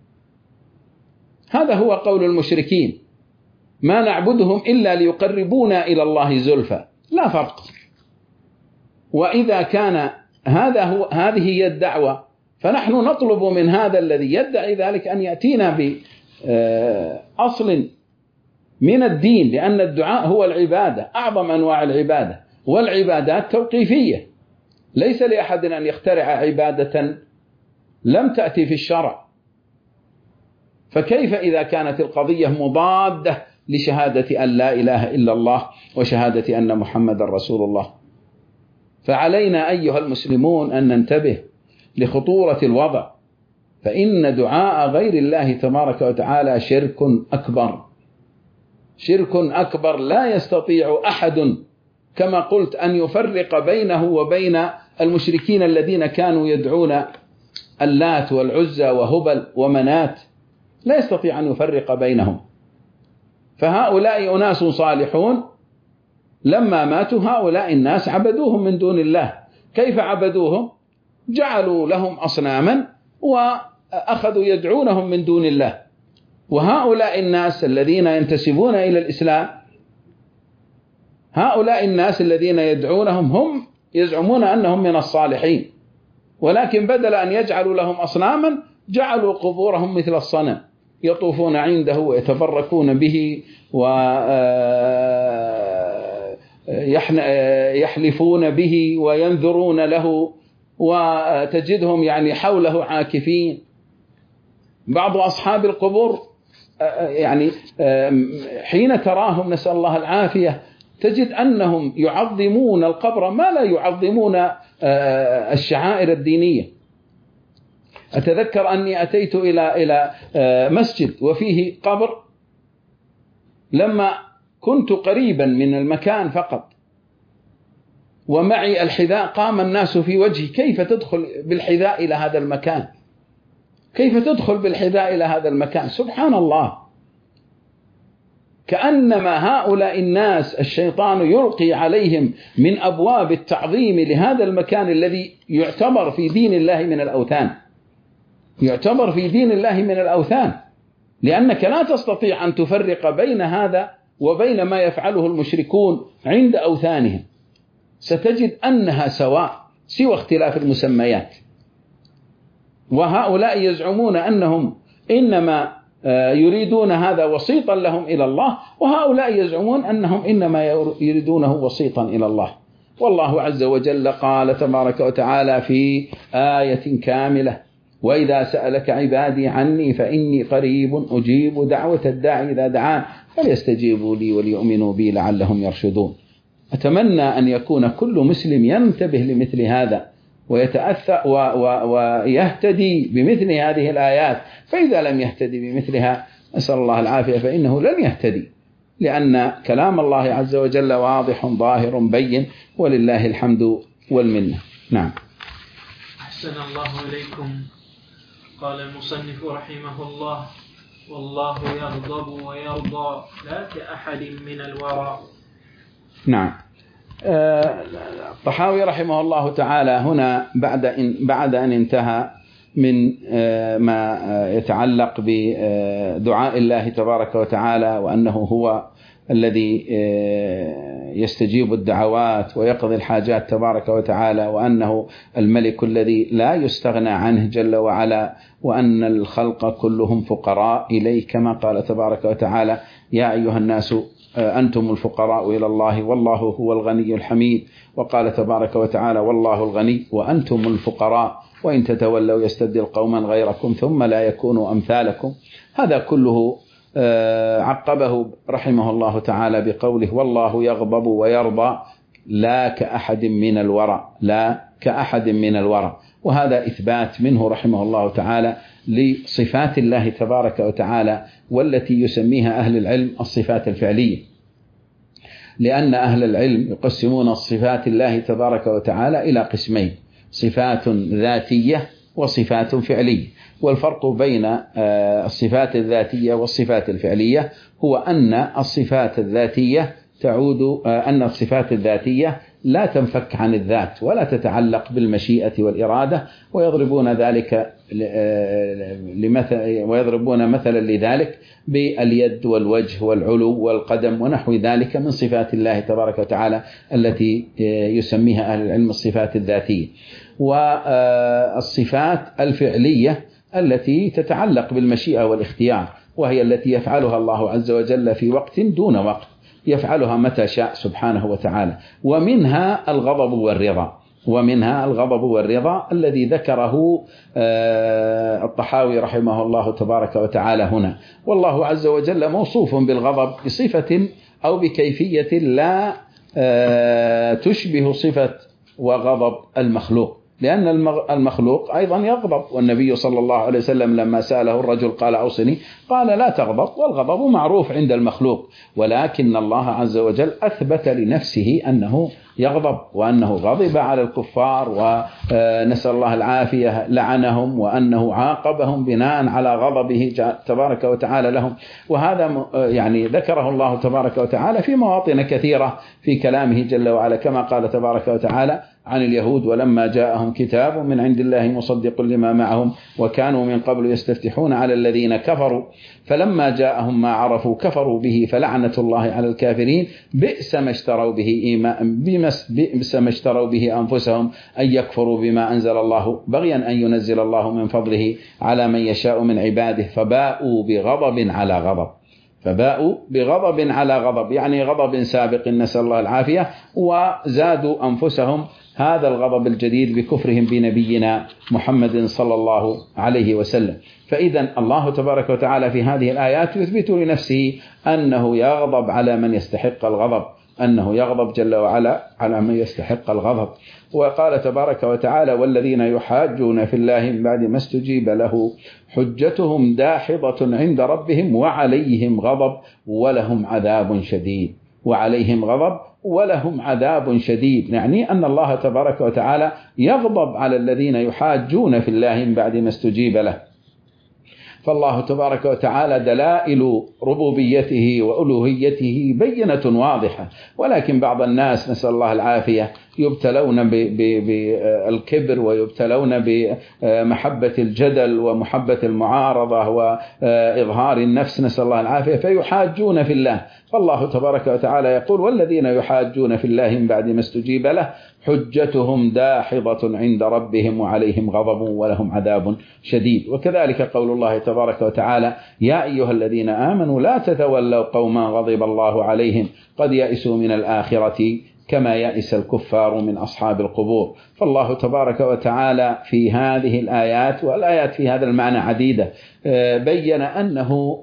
هذا هو قول المشركين، ما نعبدهم إلا ليقربونا إلى الله زلفى، لا فرق. وإذا كان هذه هي الدعوة فنحن نطلب من هذا الذي يدعي ذلك أن يأتينا بأصل من الدين، لأن الدعاء هو العبادة، أعظم أنواع العبادة، والعبادات توقيفية، ليس لأحد أن يخترع عبادة لم تأتي في الشرع. فكيف إذا كانت القضية مضادة لشهادة أن لا إله إلا الله وشهادة أن محمد رسول الله؟ فعلينا أيها المسلمون أن ننتبه لخطورة الوضع، فإن دعاء غير الله تبارك وتعالى شرك أكبر، شرك أكبر لا يستطيع أحد كما قلت أن يفرق بينه وبين المشركين الذين كانوا يدعون اللات والعزى وهبل ومنات، لا يستطيع أن يفرق بينهم. فهؤلاء أناس صالحون لما ماتوا هؤلاء الناس عبدوهم من دون الله. كيف عبدوهم؟ جعلوا لهم أصناما وأخذوا يدعونهم من دون الله. وهؤلاء الناس الذين ينتسبون إلى الإسلام، هؤلاء الناس الذين يدعونهم هم يزعمون أنهم من الصالحين، ولكن بدل أن يجعلوا لهم أصناما جعلوا قبورهم مثل الصنم، يطوفون عنده ويتبركون به ويحلفون به وينذرون له، وتجدهم يعني حوله عاكفين. بعض أصحاب القبور يعني حين تراهم نسأل الله العافية تجد أنهم يعظمون القبر ما لا يعظمون الشعائر الدينية. أتذكر أني أتيت إلى مسجد وفيه قبر، لما كنت قريبا من المكان فقط ومعي الحذاء قام الناس في وجهي: كيف تدخل بالحذاء إلى هذا المكان؟ كيف تدخل بالحذاء إلى هذا المكان؟ سبحان الله، كأنما هؤلاء الناس الشيطان يلقي عليهم من أبواب التعظيم لهذا المكان الذي يعتبر في دين الله من الأوثان، يعتبر في دين الله من الأوثان، لأنك لا تستطيع أن تفرق بين هذا وبين ما يفعله المشركون عند أوثانهم، ستجد أنها سواء سوى اختلاف المسميات. وهؤلاء يزعمون أنهم إنما يريدون هذا وسيطا لهم إلى الله، وهؤلاء يزعمون أنهم إنما يريدونه وسيطا إلى الله. والله عز وجل قال تبارك وتعالى في آية كاملة: وإذا سألك عبادي عني فإني قريب أجيب دعوة الداعي إذا دعان فليستجيبوا لي وليؤمنوا بي لعلهم يرشدون. أتمنى أن يكون كل مسلم ينتبه لمثل هذا ويتأثر ويهتدي بمثل هذه الآيات، فإذا لم يهتدي بمثلها أسأل الله العافية فإنه لن يهتدي، لأن كلام الله عز وجل واضح ظاهر بين، ولله الحمد والمنة. نعم. أحسن الله إليكم. قال المصنف رحمه الله: والله يغضب ويرضى لا كأحد من الورى. نعم. الطحاوي رحمه الله تعالى هنا بعد أن انتهى من ما يتعلق بدعاء الله تبارك وتعالى، وأنه هو الذي يستجيب الدعوات ويقضي الحاجات تبارك وتعالى، وأنه الملك الذي لا يستغنى عنه جل وعلا، وأن الخلق كلهم فقراء إليه، كما قال تبارك وتعالى: يا أيها الناس أنتم الفقراء إلى الله والله هو الغني الحميد. وقال تبارك وتعالى: والله الغني وأنتم الفقراء وإن تتولوا يستبدل قوما غيركم ثم لا يكونوا أمثالكم. هذا كله عقبه رحمه الله تعالى بقوله: والله يغضب ويرضى لا كأحد من الورى، لا كأحد من الورى. وهذا إثبات منه رحمه الله تعالى لصفات الله تبارك وتعالى، والتي يسميها أهل العلم الصفات الفعلية، لأن أهل العلم يقسمون صفات الله تبارك وتعالى إلى قسمين: صفات ذاتية وصفات فعلية. والفرق بين الصفات الذاتية والصفات الفعلية هو أن الصفات الذاتية لا تنفك عن الذات ولا تتعلق بالمشيئة والإرادة، ويضربون مثلا لذلك باليد والوجه والعلو والقدم ونحو ذلك من صفات الله تبارك وتعالى التي يسميها أهل العلم الصفات الذاتية. والصفات الفعلية التي تتعلق بالمشيئة والاختيار، وهي التي يفعلها الله عز وجل في وقت دون وقت، يفعلها متى شاء سبحانه وتعالى. ومنها الغضب والرضا الذي ذكره الطحاوي رحمه الله تبارك وتعالى هنا. والله عز وجل موصوف بالغضب بصفة أو بكيفية لا تشبه صفة وغضب المخلوق، لأن المخلوق أيضا يغضب. والنبي صلى الله عليه وسلم لما سأله الرجل قال: أوصني، قال: لا تغضب. والغضب معروف عند المخلوق، ولكن الله عز وجل أثبت لنفسه أنه يغضب، وأنه غضب على الكفار ونسأل الله العافية لعنهم، وأنه عاقبهم بناء على غضبه تبارك وتعالى لهم. وهذا يعني ذكره الله تبارك وتعالى في مواطن كثيرة في كلامه جل وعلا، كما قال تبارك وتعالى عن اليهود: ولما جاءهم كتاب من عند الله مصدق لما معهم وكانوا من قبل يستفتحون على الذين كفروا فلما جاءهم ما عرفوا كفروا به فلعنة الله على الكافرين بئس ما اشتروا به أنفسهم أن يكفروا بما أنزل الله بغيا أن ينزل الله من فضله على من يشاء من عباده فباءوا بغضب على غضب، يعني غضب سابق نسأل الله العافية، وزادوا أنفسهم هذا الغضب الجديد بكفرهم بنبينا محمد صلى الله عليه وسلم. فإذا الله تبارك وتعالى في هذه الآيات يثبت لنفسه أنه يغضب على من يستحق الغضب، أنه يغضب جل وعلا على من يستحق الغضب. وقال تبارك وتعالى: والذين يحاجون في الله من بعد ما استجيب له حجتهم داحضة عند ربهم وعليهم غضب ولهم عذاب شديد. يعني أن الله تبارك وتعالى يغضب على الذين يحاجون في الله من بعد ما استجيب له. فالله تبارك وتعالى دلائل ربوبيته وألوهيته بينة واضحة، ولكن بعض الناس نسأل الله العافية يبتلون بالكبر ويبتلون بمحبة الجدل ومحبة المعارضة وإظهار النفس نسأل الله العافية، فيحاجون في الله. فالله تبارك وتعالى يقول: والذين يحاجون في الله من بعد ما استجيب له حجتهم داحضة عند ربهم وعليهم غضب ولهم عذاب شديد. وكذلك قول الله تبارك وتعالى: يا أيها الذين آمنوا لا تتولوا قوما غضب الله عليهم قد يئسوا من الآخرة كما يئس الكفار من أصحاب القبور. فالله تبارك وتعالى في هذه الآيات، والآيات في هذا المعنى عديدة، بيّن أنه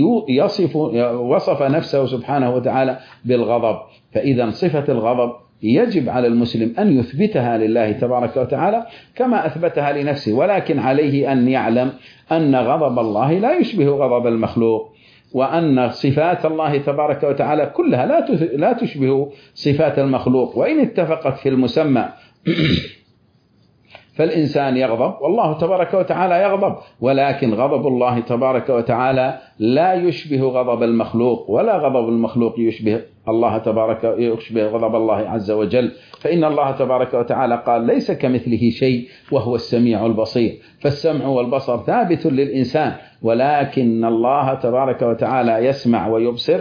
وصف نفسه سبحانه وتعالى بالغضب. فإذا صفة الغضب يجب على المسلم أن يثبتها لله تبارك وتعالى كما أثبتها لنفسه، ولكن عليه أن يعلم أن غضب الله لا يشبه غضب المخلوق، وأن صفات الله تبارك وتعالى كلها لا تشبه صفات المخلوق، وإن اتفقت في المسمى فالإنسان يغضب والله تبارك وتعالى يغضب، ولكن غضب الله تبارك وتعالى لا يشبه غضب المخلوق، ولا غضب المخلوق يشبه غضب الله عز وجل. فإن الله تبارك وتعالى قال: ليس كمثله شيء وهو السميع البصير. فالسمع والبصر ثابت للإنسان، ولكن الله تبارك وتعالى يسمع ويبصر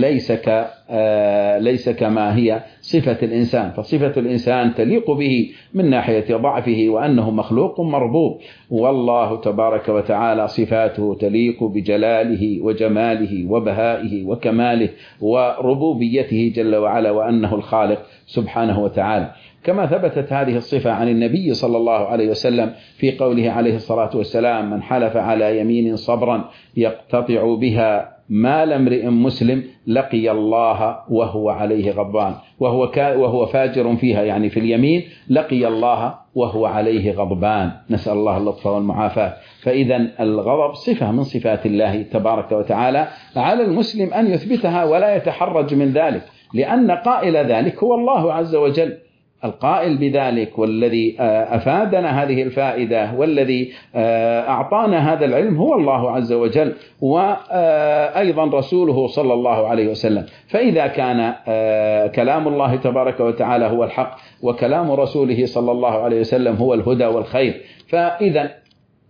ليس كما هي صفة الإنسان. فصفة الإنسان تليق به من ناحية ضعفه وأنه مخلوق مربوب، والله تبارك وتعالى صفاته تليق بجلاله وجماله وبهائه وكماله وربوبيته جل وعلا، وأنه الخالق سبحانه وتعالى. كما ثبتت هذه الصفة عن النبي صلى الله عليه وسلم في قوله عليه الصلاة والسلام: من حلف على يمين صبرا يقتطع بها مال امرئ مسلم لقي الله وهو عليه غضبان، وهو فاجر فيها، يعني في اليمين لقي الله وهو عليه غضبان. نسأل الله اللطف والمعافاة. فإذا الغضب صفة من صفات الله تبارك وتعالى، على المسلم أن يثبتها ولا يتحرج من ذلك، لأن قائل ذلك هو الله عز وجل، القائل بذلك والذي أفادنا هذه الفائدة والذي أعطانا هذا العلم هو الله عز وجل، وأيضا رسوله صلى الله عليه وسلم. فإذا كان كلام الله تبارك وتعالى هو الحق وكلام رسوله صلى الله عليه وسلم هو الهدى والخير، فإذا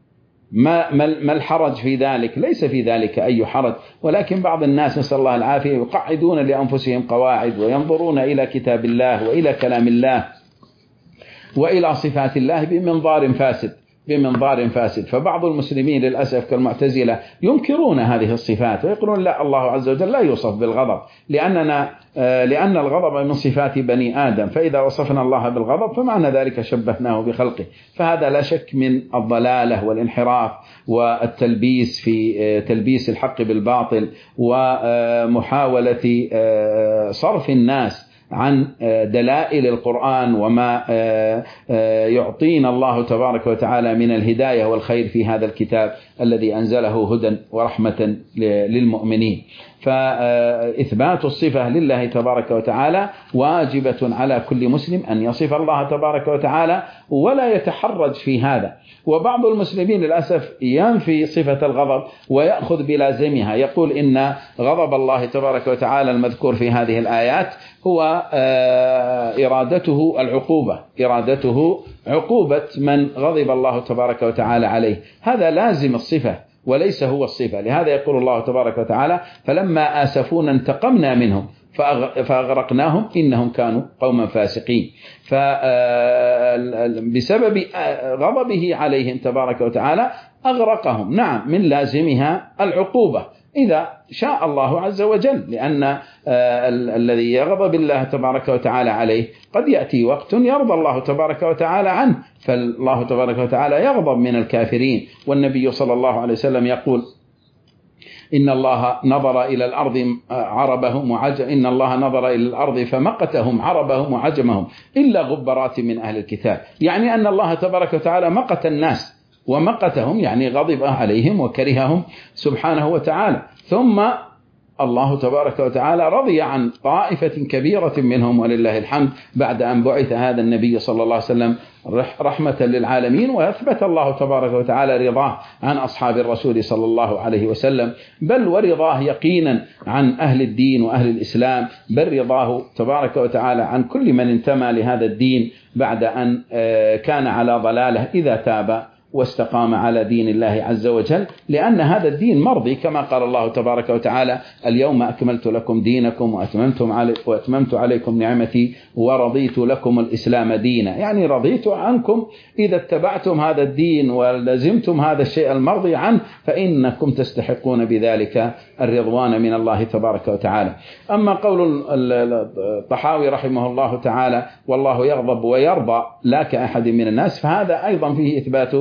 ما الحرج في ذلك؟ ليس في ذلك أي حرج، ولكن بعض الناس نسأل الله العافية يقعدون لأنفسهم قواعد وينظرون إلى كتاب الله وإلى كلام الله وإلى صفات الله بمنظار فاسد. فبعض المسلمين للأسف كالمعتزلة ينكرون هذه الصفات ويقولون: لا، الله عز وجل لا يوصف بالغضب، لأن الغضب من صفات بني آدم، فإذا وصفنا الله بالغضب فمعنى ذلك شبهناه بخلقه. فهذا لا شك من الضلالة والانحراف والتلبيس في تلبيس الحق بالباطل، ومحاولة صرف الناس عن دلائل القرآن وما يعطينا الله تبارك وتعالى من الهداية والخير في هذا الكتاب الذي أنزله هدى ورحمة للمؤمنين. فإثبات الصفة لله تبارك وتعالى واجبة على كل مسلم أن يصف الله تبارك وتعالى ولا يتحرج في هذا. وبعض المسلمين للأسف ينفي صفة الغضب ويأخذ بلازمها، يقول إن غضب الله تبارك وتعالى المذكور في هذه الآيات هو إرادته عقوبة من غضب الله تبارك وتعالى عليه. هذا لازم الصفة وليس هو الصفة. لهذا يقول الله تبارك وتعالى: فلما آسفونا انتقمنا منهم فأغرقناهم إنهم كانوا قوما فاسقين. فبسبب غضبه عليهم تبارك وتعالى أغرقهم، نعم، من لازمها العقوبة إذا شاء الله عز وجل، لأن الذي يغضب الله تبارك وتعالى عليه قد يأتي وقت يرضى الله تبارك وتعالى عنه، فالله تبارك وتعالى يغضب من الكافرين. والنبي صلى الله عليه وسلم يقول: إن الله نظر إلى الأرض فمقتهم عربهم وعجمهم إلا غبرات من أهل الكتاب، يعني أن الله تبارك وتعالى مقت الناس ومقتهم، يعني غضب عليهم وكرههم سبحانه وتعالى. ثم الله تبارك وتعالى رضي عن طائفة كبيرة منهم ولله الحمد بعد أن بعث هذا النبي صلى الله عليه وسلم رحمة للعالمين، وأثبت الله تبارك وتعالى رضاه عن أصحاب الرسول صلى الله عليه وسلم، بل ورضاه يقينا عن أهل الدين وأهل الإسلام، بل رضاه تبارك وتعالى عن كل من انتمى لهذا الدين بعد أن كان على ضلاله إذا تاب واستقام على دين الله عز وجل، لأن هذا الدين مرضي كما قال الله تبارك وتعالى: اليوم أكملت لكم دينكم وأتممت عليكم نعمتي ورضيت لكم الإسلام دينا. يعني رضيت عنكم إذا اتبعتم هذا الدين ولزمتم هذا الشيء المرضي عنه، فإنكم تستحقون بذلك الرضوان من الله تبارك وتعالى. أما قول الطحاوي رحمه الله تعالى: والله يغضب ويرضى لا كأحد من الناس، فهذا أيضا فيه إثبات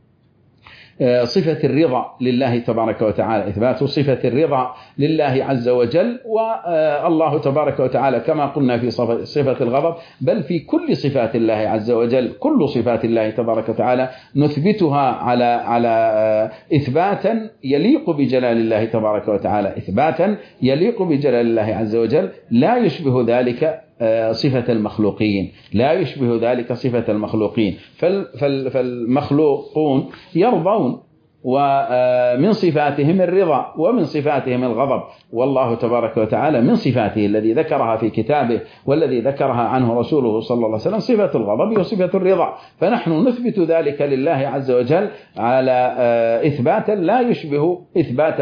صفة الرضا لله تبارك وتعالى، إثبات صفة الرضا لله عز وجل. والله تبارك وتعالى كما قلنا في صفة الغضب، بل في كل صفات الله عز وجل، كل صفات الله تبارك وتعالى نثبتها على إثباتا يليق بجلال الله تبارك وتعالى، إثباتا يليق بجلال الله عز وجل، لا يشبه ذلك صفة المخلوقين، لا يشبه ذلك صفة المخلوقين. فالمخلوقون يرضون، ومن صفاتهم الرضا ومن صفاتهم الغضب، والله تبارك وتعالى من صفاته الذي ذكرها في كتابه والذي ذكرها عنه رسوله صلى الله عليه وسلم صفة الغضب وصفة الرضا، فنحن نثبت ذلك لله عز وجل على إثباتا لا يشبه إثبات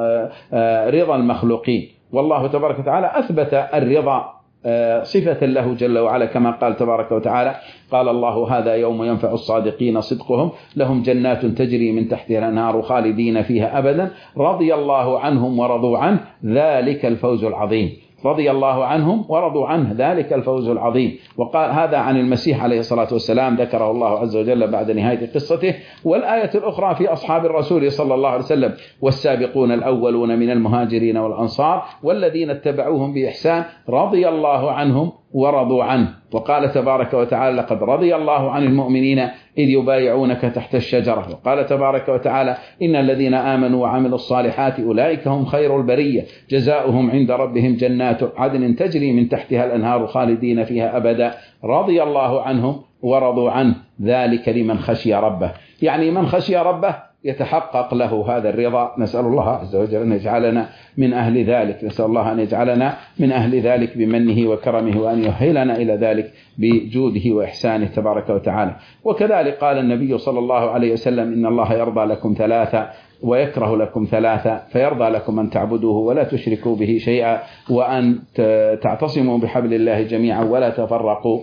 رضا المخلوقين. والله تبارك وتعالى أثبت الرضا صفة له جل وعلا، كما قال تبارك وتعالى: قال الله هذا يوم ينفع الصادقين صدقهم لهم جنات تجري من تحتها الأنهار خالدين فيها أبدا رضي الله عنهم ورضوا عنه ذلك الفوز العظيم. رضي الله عنهم ورضوا عنه ذلك الفوز العظيم. وقال هذا عن المسيح عليه الصلاة والسلام، ذكره الله عز وجل بعد نهاية قصته. والآية الأخرى في أصحاب الرسول صلى الله عليه وسلم: والسابقون الأولون من المهاجرين والأنصار والذين اتبعوهم بإحسان رضي الله عنهم ورضوا عنه. وقال تبارك وتعالى: لقد رضي الله عن المؤمنين إذ يبايعونك تحت الشجرة. وقال تبارك وتعالى: إن الذين آمنوا وعملوا الصالحات أولئك هم خير البرية جزاؤهم عند ربهم جنات عدن تجري من تحتها الأنهار خالدين فيها أبدا رضي الله عنهم ورضوا عنه ذلك لمن خشي ربه. يعني من خشي ربه يتحقق له هذا الرضا. نسأل الله عز وجل أن يجعلنا من أهل ذلك، نسأل الله أن يجعلنا من أهل ذلك بمنه وكرمه، وأن يؤهلنا إلى ذلك بجوده وإحسانه تبارك وتعالى. وكذلك قال النبي صلى الله عليه وسلم: إن الله يرضى لكم ثلاثة ويكره لكم ثلاثة، فيرضى لكم أن تعبدوه ولا تشركوا به شيئا، وأن تعتصموا بحبل الله جميعا ولا تفرقوا،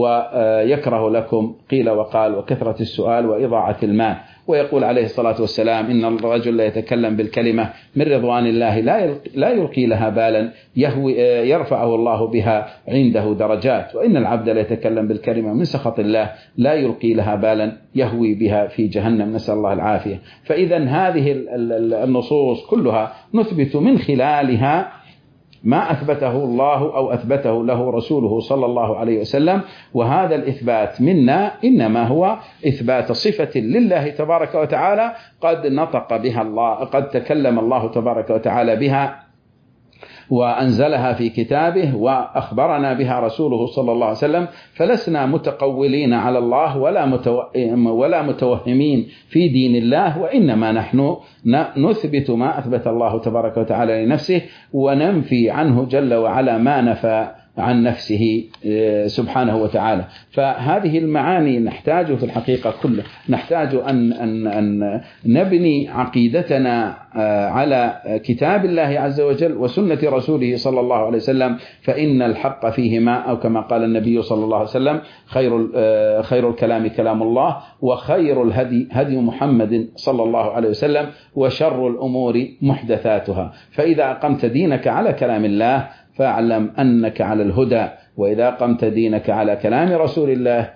ويكره لكم قيل وقال وكثرة السؤال وإضاعة المال. ويقول عليه الصلاة والسلام: إن الرجل لا يتكلم بالكلمة من رضوان الله لا يلقي لها بالا يرفعه الله بها عنده درجات، وإن العبد لا يتكلم بالكلمة من سخط الله لا يلقي لها بالا يهوي بها في جهنم، نسأل الله العافية. فإذا هذه النصوص كلها نثبت من خلالها ما أثبته الله أو أثبته له رسوله صلى الله عليه وسلم. وهذا الإثبات منا إنما هو إثبات صفة لله تبارك وتعالى قد نطق بها الله، قد تكلم الله تبارك وتعالى بها وأنزلها في كتابه وأخبرنا بها رسوله صلى الله عليه وسلم، فلسنا متقولين على الله ولا متوهمين في دين الله، وإنما نحن نثبت ما أثبت الله تبارك وتعالى لنفسه، وننفي عنه جل وعلا ما نفى عن نفسه سبحانه وتعالى. فهذه المعاني نحتاج في الحقيقة كله، نحتاج أن نبني عقيدتنا على كتاب الله عز وجل وسنة رسوله صلى الله عليه وسلم، فإن الحق فيهما، أو كما قال النبي صلى الله عليه وسلم: خير الكلام كلام الله، وخير الهدي هدي محمد صلى الله عليه وسلم، وشر الأمور محدثاتها. فإذا أقمت دينك على كلام الله فاعلم أنك على الهدى، وإذا قمت دينك على كلام رسول الله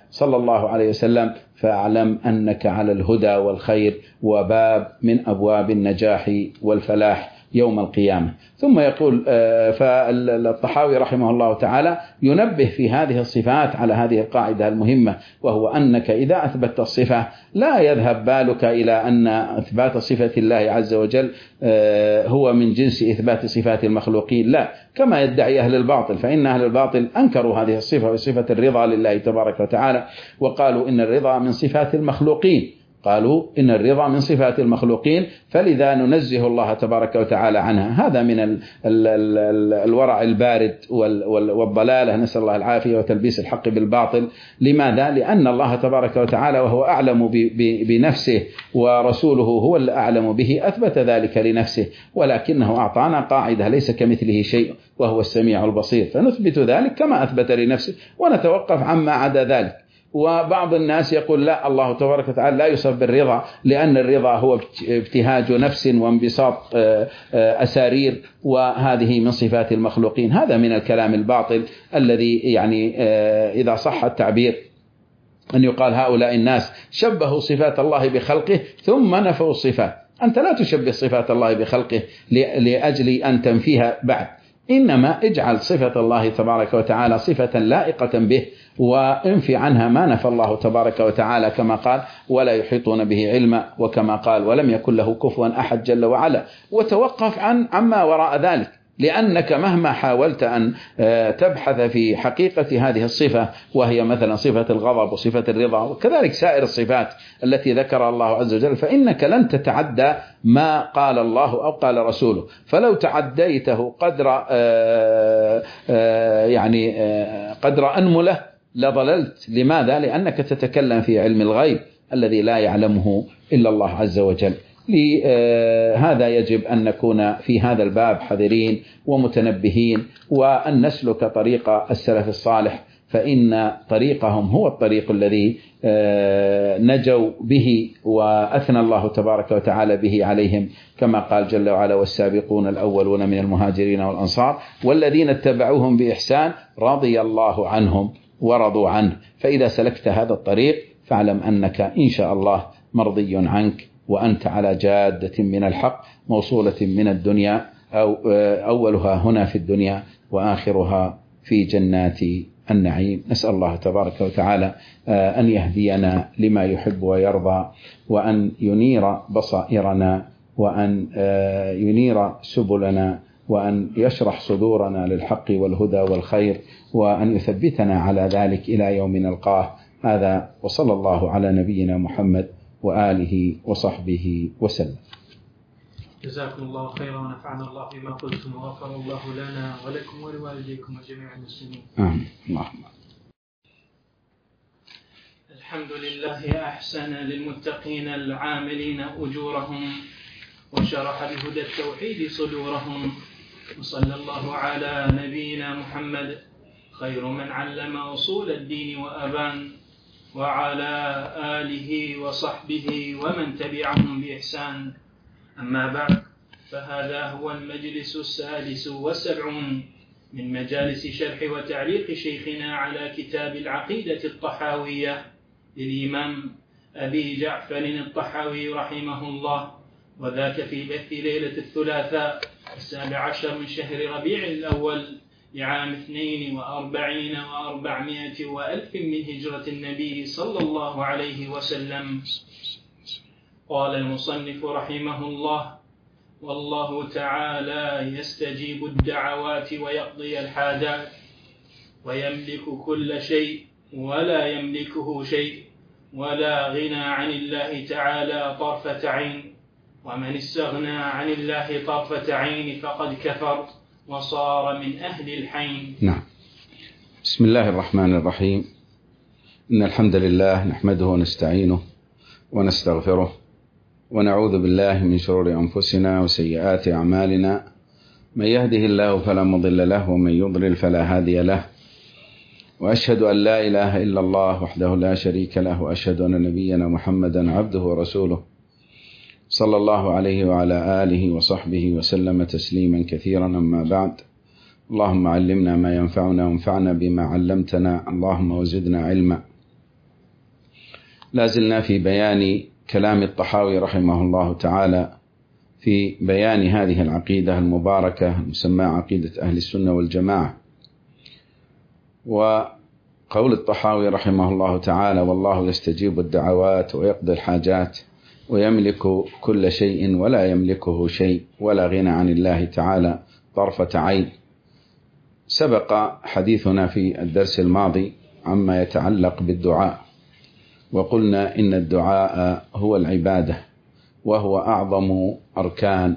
صلى الله عليه وسلم فاعلم أنك على الهدى والخير وباب من أبواب النجاح والفلاح يوم القيامة. ثم يقول فالطحاوي رحمه الله تعالى ينبه في هذه الصفات على هذه القاعدة المهمة، وهو أنك إذا أثبتت الصفة لا يذهب بالك إلى أن إثبات صفة الله عز وجل هو من جنس إثبات صفات المخلوقين، لا، كما يدعي أهل الباطل، فإن أهل الباطل أنكروا هذه الصفة وصفة الرضا لله تبارك وتعالى، وقالوا إن الرضا من صفات المخلوقين، قالوا إن الرضا من صفات المخلوقين، فلذا ننزه الله تبارك وتعالى عنها. هذا من الورع البارد والضلالة، نسأل الله العافية، وتلبيس الحق بالباطل. لماذا؟ لأن الله تبارك وتعالى وهو أعلم بنفسه ورسوله هو الأعلم به أثبت ذلك لنفسه، ولكنه أعطانا قاعدة ليس كمثله شيء وهو السميع البصير، فنثبت ذلك كما أثبت لنفسه ونتوقف عما عدا ذلك. وبعض الناس يقول لا، الله تبارك وتعالى لا يوصف بالرضا لأن الرضا هو ابتهاج نفس وانبساط أسارير، وهذه من صفات المخلوقين. هذا من الكلام الباطل الذي يعني إذا صح التعبير أن يقال هؤلاء الناس شبهوا صفات الله بخلقه ثم نفوا الصفات. أنت لا تشبه صفات الله بخلقه لأجل أن تنفيها بعد، إنما اجعل صفة الله تبارك وتعالى صفة لائقة به، وانفي عنها ما نفى الله تبارك وتعالى، كما قال ولا يحيطون به علما، وكما قال ولم يكن له كفوا أحد جل وعلا. وتوقف عما وراء ذلك، لأنك مهما حاولت أن تبحث في حقيقة هذه الصفة، وهي مثلا صفة الغضب وصفة الرضا وكذلك سائر الصفات التي ذكرها الله عز وجل، فإنك لن تتعدى ما قال الله أو قال رسوله. فلو تعديته قدر أنملة لضللت. لماذا؟ لأنك تتكلم في علم الغيب الذي لا يعلمه إلا الله عز وجل. لهذا يجب أن نكون في هذا الباب حذرين ومتنبهين، وأن نسلك طريق السلف الصالح، فإن طريقهم هو الطريق الذي نجوا به وأثنى الله تبارك وتعالى به عليهم، كما قال جل وعلا والسابقون الأولون من المهاجرين والأنصار والذين اتبعوهم بإحسان رضي الله عنهم ورضوا عنه. فإذا سلكت هذا الطريق فاعلم أنك إن شاء الله مرضي عنك، وأنت على جادة من الحق موصولة من الدنيا، أو أولها هنا في الدنيا وآخرها في جنات النعيم. نسأل الله تبارك وتعالى أن يهدينا لما يحب ويرضى، وأن ينير بصائرنا، وأن ينير سبلنا، وأن يشرح صدورنا للحق والهدى والخير، وأن يثبتنا على ذلك إلى يوم نلقاه. هذا وصلى الله على نبينا محمد وآله وصحبه وسلم. جزاكم الله خيرا، ونفعنا الله بما قلتم، وغفر الله لنا ولكم ولوالديكم وجميع المسلمين. آمين. اللهم الحمد لله أحسن للمتقين العاملين أجورهم، وشرح بهدى التوحيد صدورهم، وصلى الله على نبينا محمد خير من علم أصول الدين وأبان، وعلى آله وصحبه ومن تبعهم بإحسان. أما بعد، فهذا هو المجلس 76 من مجالس شرح وتعليق شيخنا على كتاب العقيدة الطحاوية للإمام أبي جعفر الطحاوي رحمه الله، وذاك في بث ليلة الثلاثاء 17 من شهر ربيع الأول لعام 42 و400 وألف من هجرة النبي صلى الله عليه وسلم. قال المصنف رحمه الله: والله تعالى يستجيب الدعوات ويقضي الحاجات، ويملك كل شيء ولا يملكه شيء، ولا غنى عن الله تعالى طرفة عين، ومن استغنى عن الله طرفة عين فقد كفر وصار من أهل الحين. نعم. بسم الله الرحمن الرحيم. إن الحمد لله نحمده ونستعينه ونستغفره، ونعوذ بالله من شرور أنفسنا وسيئات أعمالنا. من يهده الله فلا مضل له، ومن يضلل فلا هادي له. وأشهد أن لا إله إلا الله وحده لا شريك له، وأشهد أن نبينا محمدا عبده ورسوله صلى الله عليه وعلى آله وصحبه وسلم تسليما كثيرا. أما بعد، اللهم علمنا ما ينفعنا وانفعنا بما علمتنا، اللهم وزدنا علما. لا زلنا في بيان كلام الطحاوي رحمه الله تعالى في بيان هذه العقيدة المباركة المسمى عقيدة أهل السنة والجماعة. وقول الطحاوي رحمه الله تعالى: والله يستجيب الدعوات ويقضي الحاجات ويملك كل شيء ولا يملكه شيء ولا غنى عن الله تعالى طرفة عين. سبق حديثنا في الدرس الماضي عما يتعلق بالدعاء، وقلنا إن الدعاء هو العبادة، وهو أعظم أركان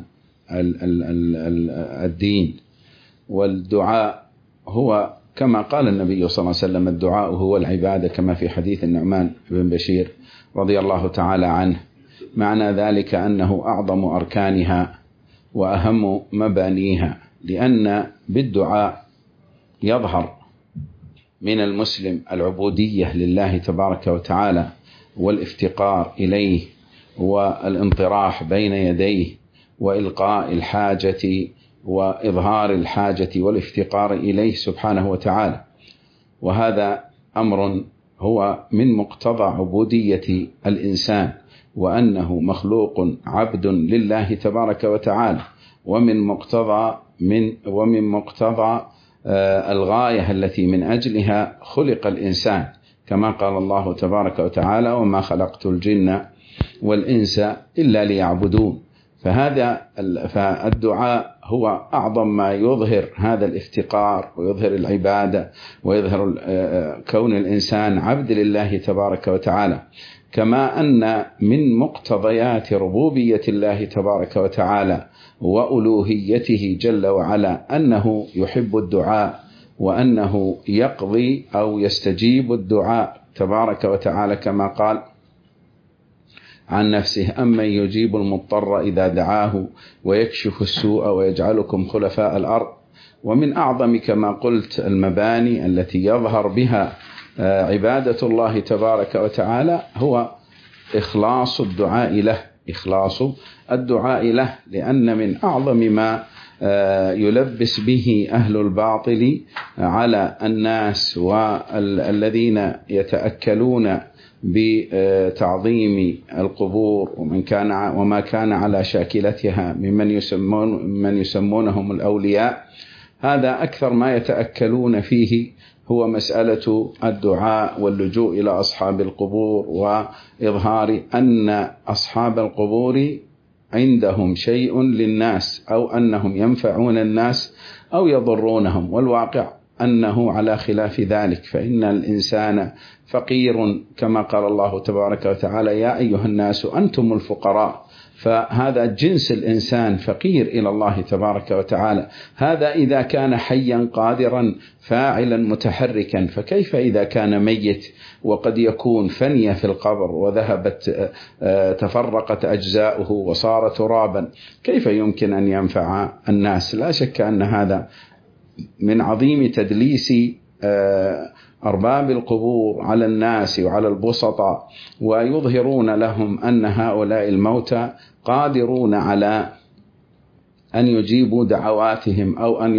الدين. والدعاء هو كما قال النبي صلى الله عليه وسلم: الدعاء هو العبادة، كما في حديث النعمان بن بشير رضي الله تعالى عنه. معنى ذلك أنه أعظم أركانها وأهم مبانيها، لأن بالدعاء يظهر من المسلم العبودية لله تبارك وتعالى والافتقار إليه والانطراح بين يديه وإلقاء الحاجة وإظهار الحاجة والافتقار إليه سبحانه وتعالى. وهذا أمر هو من مقتضى عبودية الإنسان، وأنه مخلوق عبد لله تبارك وتعالى، ومن مقتضى الغاية التي من أجلها خلق الإنسان، كما قال الله تبارك وتعالى: وما خلقت الجن والإنس إلا ليعبدون. فالدعاء هو أعظم ما يظهر هذا الافتقار ويظهر العبادة ويظهر كون الإنسان عبد لله تبارك وتعالى. كما أن من مقتضيات ربوبية الله تبارك وتعالى وألوهيته جل وعلا أنه يحب الدعاء، وأنه يقضي أو يستجيب الدعاء تبارك وتعالى، كما قال عن نفسه: أمن يجيب المضطر إذا دعاه ويكشف السوء ويجعلكم خلفاء الأرض. ومن أعظم كما قلت المباني التي يظهر بها عبادة الله تبارك وتعالى هو إخلاص الدعاء له، لأن من أعظم ما يلبس به أهل الباطل على الناس والذين يتأكلون بتعظيم القبور وما كان على شاكلتها ممن يسمونهم الأولياء، هذا أكثر ما يتأكلون فيه هو مسألة الدعاء واللجوء إلى أصحاب القبور، وإظهار أن أصحاب القبور عندهم شيء للناس، أو أنهم ينفعون الناس أو يضرونهم. والواقع أنه على خلاف ذلك، فإن الإنسان فقير، كما قال الله تبارك وتعالى: يا أيها الناس أنتم الفقراء. فهذا جنس الإنسان فقير إلى الله تبارك وتعالى. هذا إذا كان حيا قادرا فاعلا متحركا، فكيف إذا كان ميت وقد يكون فني في القبر وذهبت تفرقت أجزاؤه وصار ترابا؟ كيف يمكن أن ينفع الناس؟ لا شك أن هذا من عظيم تدليس أرباب القبور على الناس وعلى البسطاء، ويظهرون لهم أن هؤلاء الموتى قادرون على أن يجيبوا دعواتهم، أو أن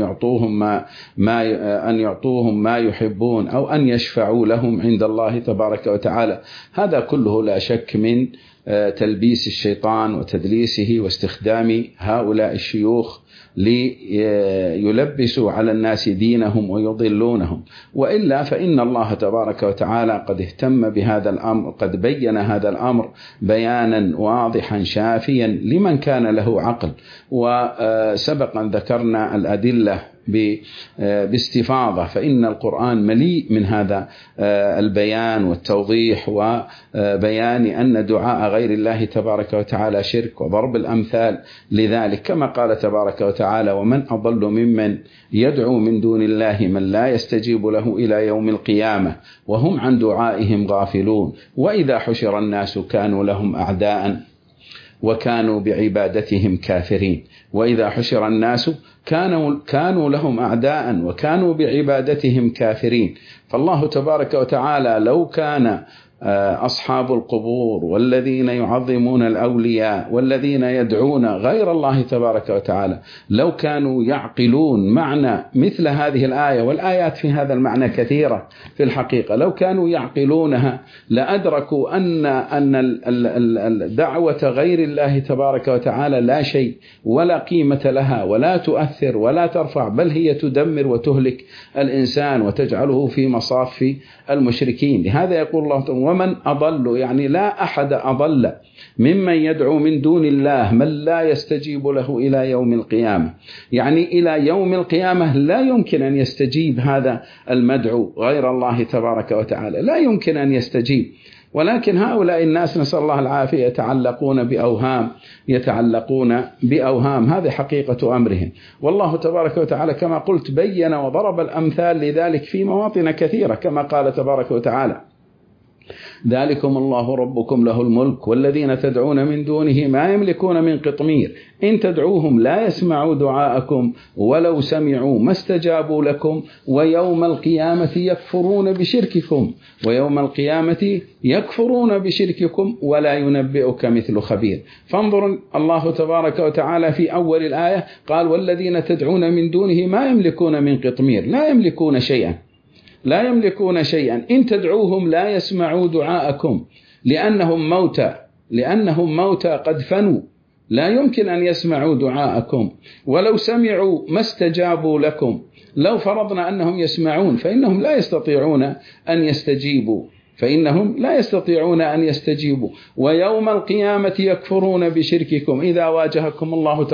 يعطوهم ما يحبون، أو أن يشفعوا لهم عند الله تبارك وتعالى. هذا كله لا شك من تلبيس الشيطان وتدليسه واستخدام هؤلاء الشيوخ ليلبسوا على الناس دينهم ويضلونهم. وإلا فإن الله تبارك وتعالى قد اهتم بهذا الأمر، قد بين هذا الأمر بيانا واضحا شافيا لمن كان له عقل. وسبقا ذكرنا الأدلة باستفاضة، فإن القرآن مليء من هذا البيان والتوضيح وبيان أن دعاء غير الله تبارك وتعالى شرك، وضرب الأمثال لذلك، كما قال تبارك وتعالى: ومن أضل ممن يدعو من دون الله من لا يستجيب له إلى يوم القيامة وهم عن دعائهم غافلون وإذا حشر الناس كانوا لهم أعداء وكانوا بعبادتهم كافرين. وإذا حشر الناس كانوا لهم أعداء وكانوا بعبادتهم كافرين. فالله تبارك وتعالى لو كان أصحاب القبور والذين يعظمون الأولياء والذين يدعون غير الله تبارك وتعالى لو كانوا يعقلون معنى مثل هذه الآية، والآيات في هذا المعنى كثيرة في الحقيقة، لو كانوا يعقلونها لأدركوا أن دعوة غير الله تبارك وتعالى لا شيء ولا قيمة لها ولا تؤثر ولا ترفع، بل هي تدمر وتهلك الإنسان وتجعله في مصاف المشركين. لهذا يقول الله ومن أضل، يعني لا أحد أضل ممن يدعو من دون الله من لا يستجيب له إلى يوم القيامة، يعني إلى يوم القيامة لا يمكن أن يستجيب هذا المدعو غير الله تبارك وتعالى، لا يمكن أن يستجيب. ولكن هؤلاء الناس نسأل الله العافية يتعلقون بأوهام، هذه حقيقة أمرهم. والله تبارك وتعالى كما قلت بين وضرب الأمثال لذلك في مواطن كثيرة، كما قال تبارك وتعالى ذلكم الله ربكم له الملك والذين تدعون من دونه ما يملكون من قطمير إن تدعوهم لا يسمعوا دعاءكم ولو سمعوا ما استجابوا لكم ويوم القيامة يكفرون بشرككم ولا ينبئك مثل خبير. فانظر الله تبارك وتعالى في أول الآية قال والذين تدعون من دونه ما يملكون من قطمير، لا يملكون شيئا إن تدعوهم لا يسمعوا دعاءكم لأنهم موتى قد فنوا، لا يمكن أن يسمعوا دعاءكم، ولو سمعوا ما استجابوا لكم، لو فرضنا أنهم يسمعون فإنهم لا يستطيعون أن يستجيبوا ويوم القيامة يكفرون بشرككم إذا واجهكم الله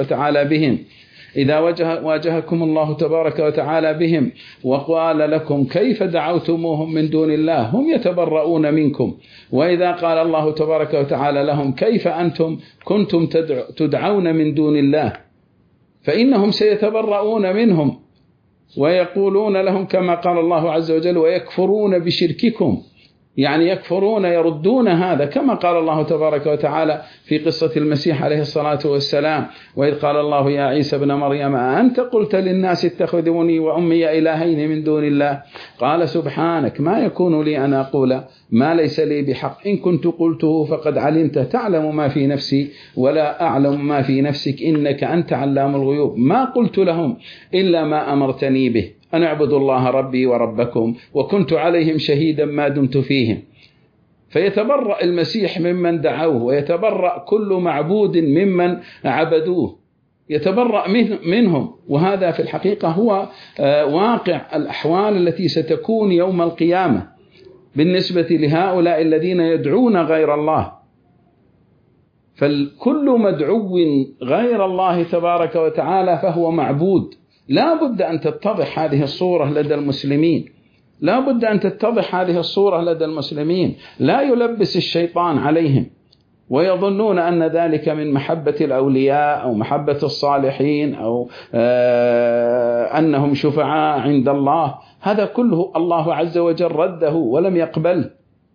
تبارك وتعالى بهم وقال لكم كيف دعوتموهم من دون الله هم يتبرؤون منكم، وإذا قال الله تبارك وتعالى لهم كيف أنتم كنتم تدعون من دون الله فإنهم سيتبرؤون منهم ويقولون لهم كما قال الله عز وجل ويكفرون بشرككم، يعني يكفرون يردون هذا، كما قال الله تبارك وتعالى في قصة المسيح عليه الصلاة والسلام وإذ قال الله يا عيسى ابن مريم أنت قلت للناس اتخذوني وأمي إلهين من دون الله قال سبحانك ما يكون لي أن أقول ما ليس لي بحق إن كنت قلته فقد علمت تعلم ما في نفسي ولا أعلم ما في نفسك إنك أنت علام الغيوب ما قلت لهم إلا ما أمرتني به أن اعبدوا الله ربي وربكم وكنت عليهم شهيدا ما دمت فيهم. فيتبرأ المسيح ممن دعوه ويتبرأ كل معبود ممن عبدوه، يتبرأ منهم، وهذا في الحقيقة هو واقع الأحوال التي ستكون يوم القيامة بالنسبة لهؤلاء الذين يدعون غير الله. فالكل مدعو غير الله تبارك وتعالى فهو معبود. لا بد أن تتضح هذه الصورة لدى المسلمين، لا يلبس الشيطان عليهم ويظنون أن ذلك من محبة الأولياء أو محبة الصالحين أو أنهم شفعاء عند الله، هذا كله الله عز وجل رده ولم يقبل.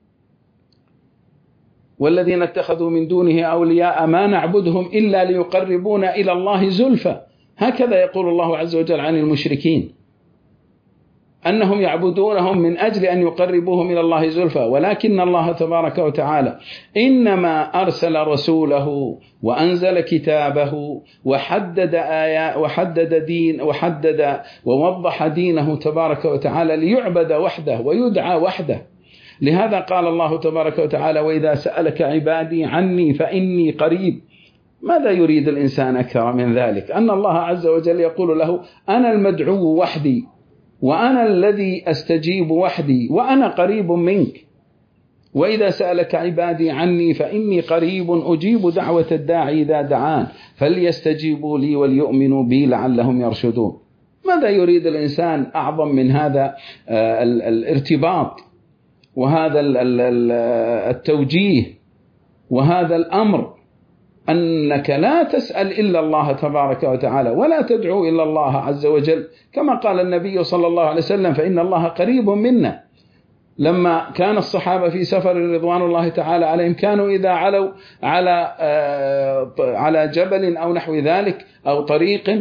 والذين اتخذوا من دونه أولياء ما نعبدهم إلا ليقربونا إلى الله زلفى، هكذا يقول الله عز وجل عن المشركين أنهم يعبدونهم من أجل أن يقربوهم إلى الله زلفى، ولكن الله تبارك وتعالى إنما أرسل رسوله وأنزل كتابه وحدد آيات وحدد ووضح دينه تبارك وتعالى ليعبد وحده ويدعى وحده. لهذا قال الله تبارك وتعالى وإذا سألك عبادي عني فإني قريب. ماذا يريد الإنسان أكثر من ذلك؟ أن الله عز وجل يقول له أنا المدعو وحدي وأنا الذي أستجيب وحدي وأنا قريب منك. وإذا سألك عبادي عني فإني قريب أجيب دعوة الداعي إذا دعان فليستجيبوا لي وليؤمنوا بي لعلهم يرشدون. ماذا يريد الإنسان أعظم من هذا الارتباط وهذا التوجيه وهذا الأمر، أنك لا تسأل إلا الله تبارك وتعالى ولا تدعو إلا الله عز وجل، كما قال النبي صلى الله عليه وسلم فإن الله قريب منا. لما كان الصحابة في سفر رضوان الله تعالى عليهم كانوا إذا علوا على جبل أو نحو ذلك أو طريق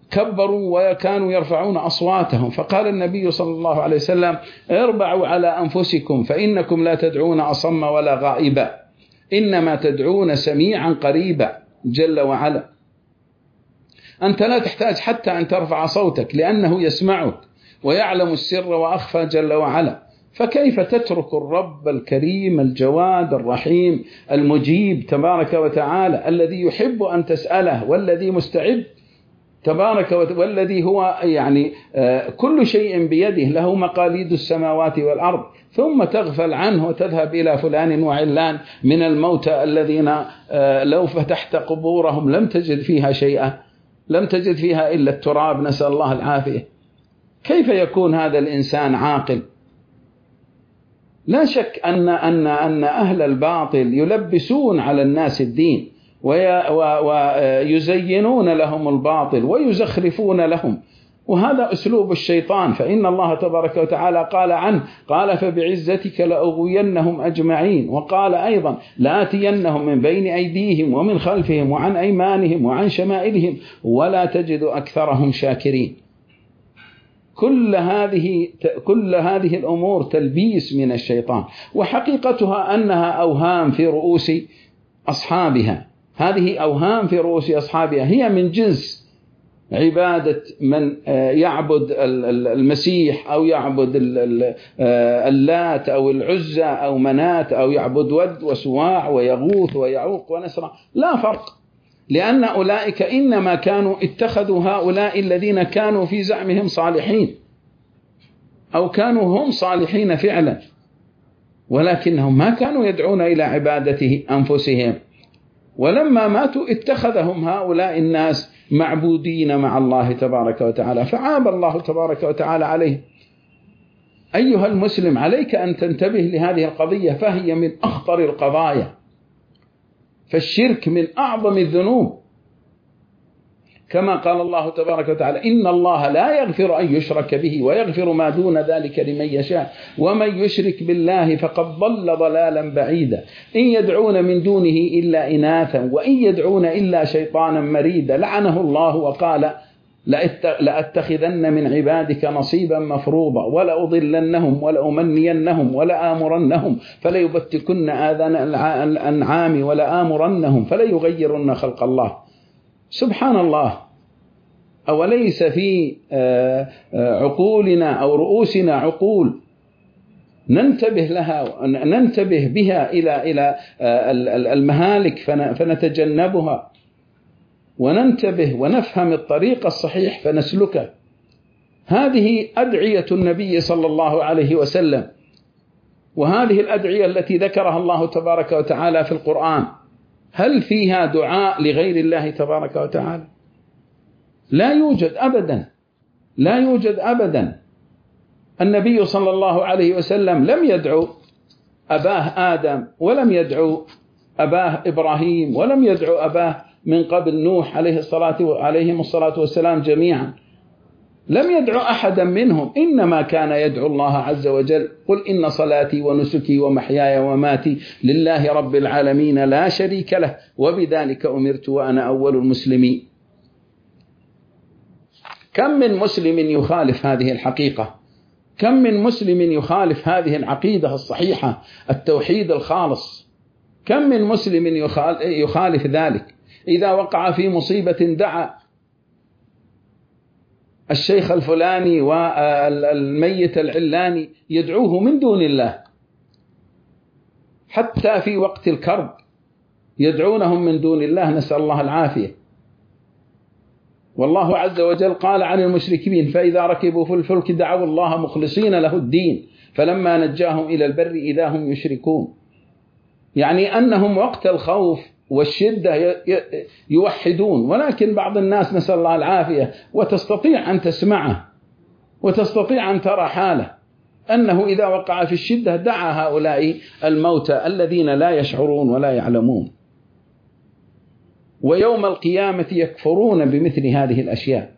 كبروا وكانوا يرفعون أصواتهم، فقال النبي صلى الله عليه وسلم: اربعوا على أنفسكم فإنكم لا تدعون أصم ولا غائبا، إنما تدعون سميعا قريبا جل وعلا. أنت لا تحتاج حتى أن ترفع صوتك لأنه يسمعك ويعلم السر وأخفى جل وعلا، فكيف تترك الرب الكريم الجواد الرحيم المجيب تبارك وتعالى الذي يحب أن تسأله والذي مستعد تبارك والذي هو يعني كل شيء بيده، له مقاليد السماوات والأرض، ثم تغفل عنه وتذهب إلى فلان وعلان من الموتى الذين لو فتحت قبورهم لم تجد فيها شيئا، لم تجد فيها إلا التراب، نسأل الله العافية. كيف يكون هذا الإنسان عاقل؟ لا شك أن أهل الباطل يلبسون على الناس الدين ويزينون لهم الباطل ويزخرفون لهم، وهذا أسلوب الشيطان. فإن الله تبارك وتعالى قال عنه، قال: فبعزتك لأغوينهم أجمعين، وقال أيضا: لآتينهم من بين أيديهم ومن خلفهم وعن أيمانهم وعن شمائلهم ولا تجد أكثرهم شاكرين. كل هذه الأمور تلبيس من الشيطان، وحقيقتها أنها أوهام في رؤوس أصحابها. هذه أوهام في رؤوس أصحابها هي من جنس عبادة من يعبد المسيح أو يعبد اللات أو العزى أو منات أو يعبد ود وسواع ويغوث ويعوق ونسرا، لا فرق، لأن أولئك إنما كانوا اتخذوا هؤلاء الذين كانوا في زعمهم صالحين أو كانوا هم صالحين فعلا، ولكنهم ما كانوا يدعون إلى عبادته أنفسهم، ولما ماتوا اتخذهم هؤلاء الناس معبودين مع الله تبارك وتعالى، فعاب الله تبارك وتعالى عليه. أيها المسلم، عليك أن تنتبه لهذه القضية، فهي من أخطر القضايا، فالشرك من أعظم الذنوب، كما قال الله تبارك وتعالى: إن الله لا يغفر أن يشرك به ويغفر ما دون ذلك لمن يشاء ومن يشرك بالله فقد ضل ضلالا بعيدا، إن يدعون من دونه إلا إناثا وإن يدعون إلا شيطانا مريدا لعنه الله وقال: لأتخذن من عبادك نصيبا مفروضا ولأضلنهم ولأمنينهم ولآمرنهم فليبتكن آذان الأنعام ولآمرنهم فليغيرن خلق الله. سبحان الله، أوليس في عقولنا أو رؤوسنا عقول ننتبه لها، ننتبه بها إلى المهالك فنتجنبها، وننتبه ونفهم الطريق الصحيح فنسلكه. هذه أدعية النبي صلى الله عليه وسلم، وهذه الأدعية التي ذكرها الله تبارك وتعالى في القرآن، هل فيها دعاء لغير الله تبارك وتعالى؟ لا يوجد أبدا، لا يوجد أبدا. النبي صلى الله عليه وسلم لم يدعو أباه آدم، ولم يدعو أباه إبراهيم، ولم يدعو أباه من قبل نوح عليهم الصلاة والسلام جميعا، لم يدعو أحدا منهم، إنما كان يدعو الله عز وجل: قل إن صلاتي ونسكي ومحياي وماتي لله رب العالمين لا شريك له وبذلك أمرت وأنا أول المسلمين. كم من مسلم يخالف هذه الحقيقة، كم من مسلم يخالف هذه العقيدة الصحيحة، التوحيد الخالص، كم من مسلم يخالف ذلك. إذا وقع في مصيبة دعا الشيخ الفلاني والميت العلاني، يدعوه من دون الله، حتى في وقت الكرب يدعونهم من دون الله، نسأل الله العافية. والله عز وجل قال عن المشركين: فإذا ركبوا في الفلك دعوا الله مخلصين له الدين فلما نجاهم إلى البر إذا هم يشركون، يعني أنهم وقت الخوف والشدة يوحدون، ولكن بعض الناس، نسأل الله العافية، وتستطيع أن تسمعه وتستطيع أن ترى حاله، أنه إذا وقع في الشدة دعا هؤلاء الموتى الذين لا يشعرون ولا يعلمون، ويوم القيامة يكفرون بمثل هذه الأشياء.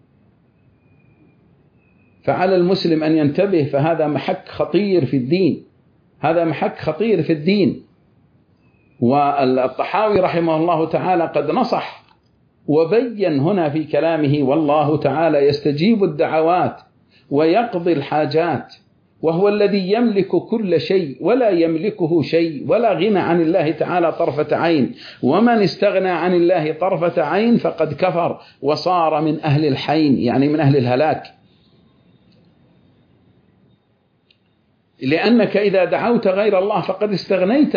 فعلى المسلم أن ينتبه، فهذا محك خطير في الدين، هذا محك خطير في الدين. والطحاوي رحمه الله تعالى قد نصح وبين هنا في كلامه: والله تعالى يستجيب الدعوات ويقضي الحاجات، وهو الذي يملك كل شيء ولا يملكه شيء، ولا غنى عن الله تعالى طرفة عين، ومن استغنى عن الله طرفة عين فقد كفر وصار من أهل الحين، يعني من أهل الهلاك. لأنك إذا دعوت غير الله فقد استغنيت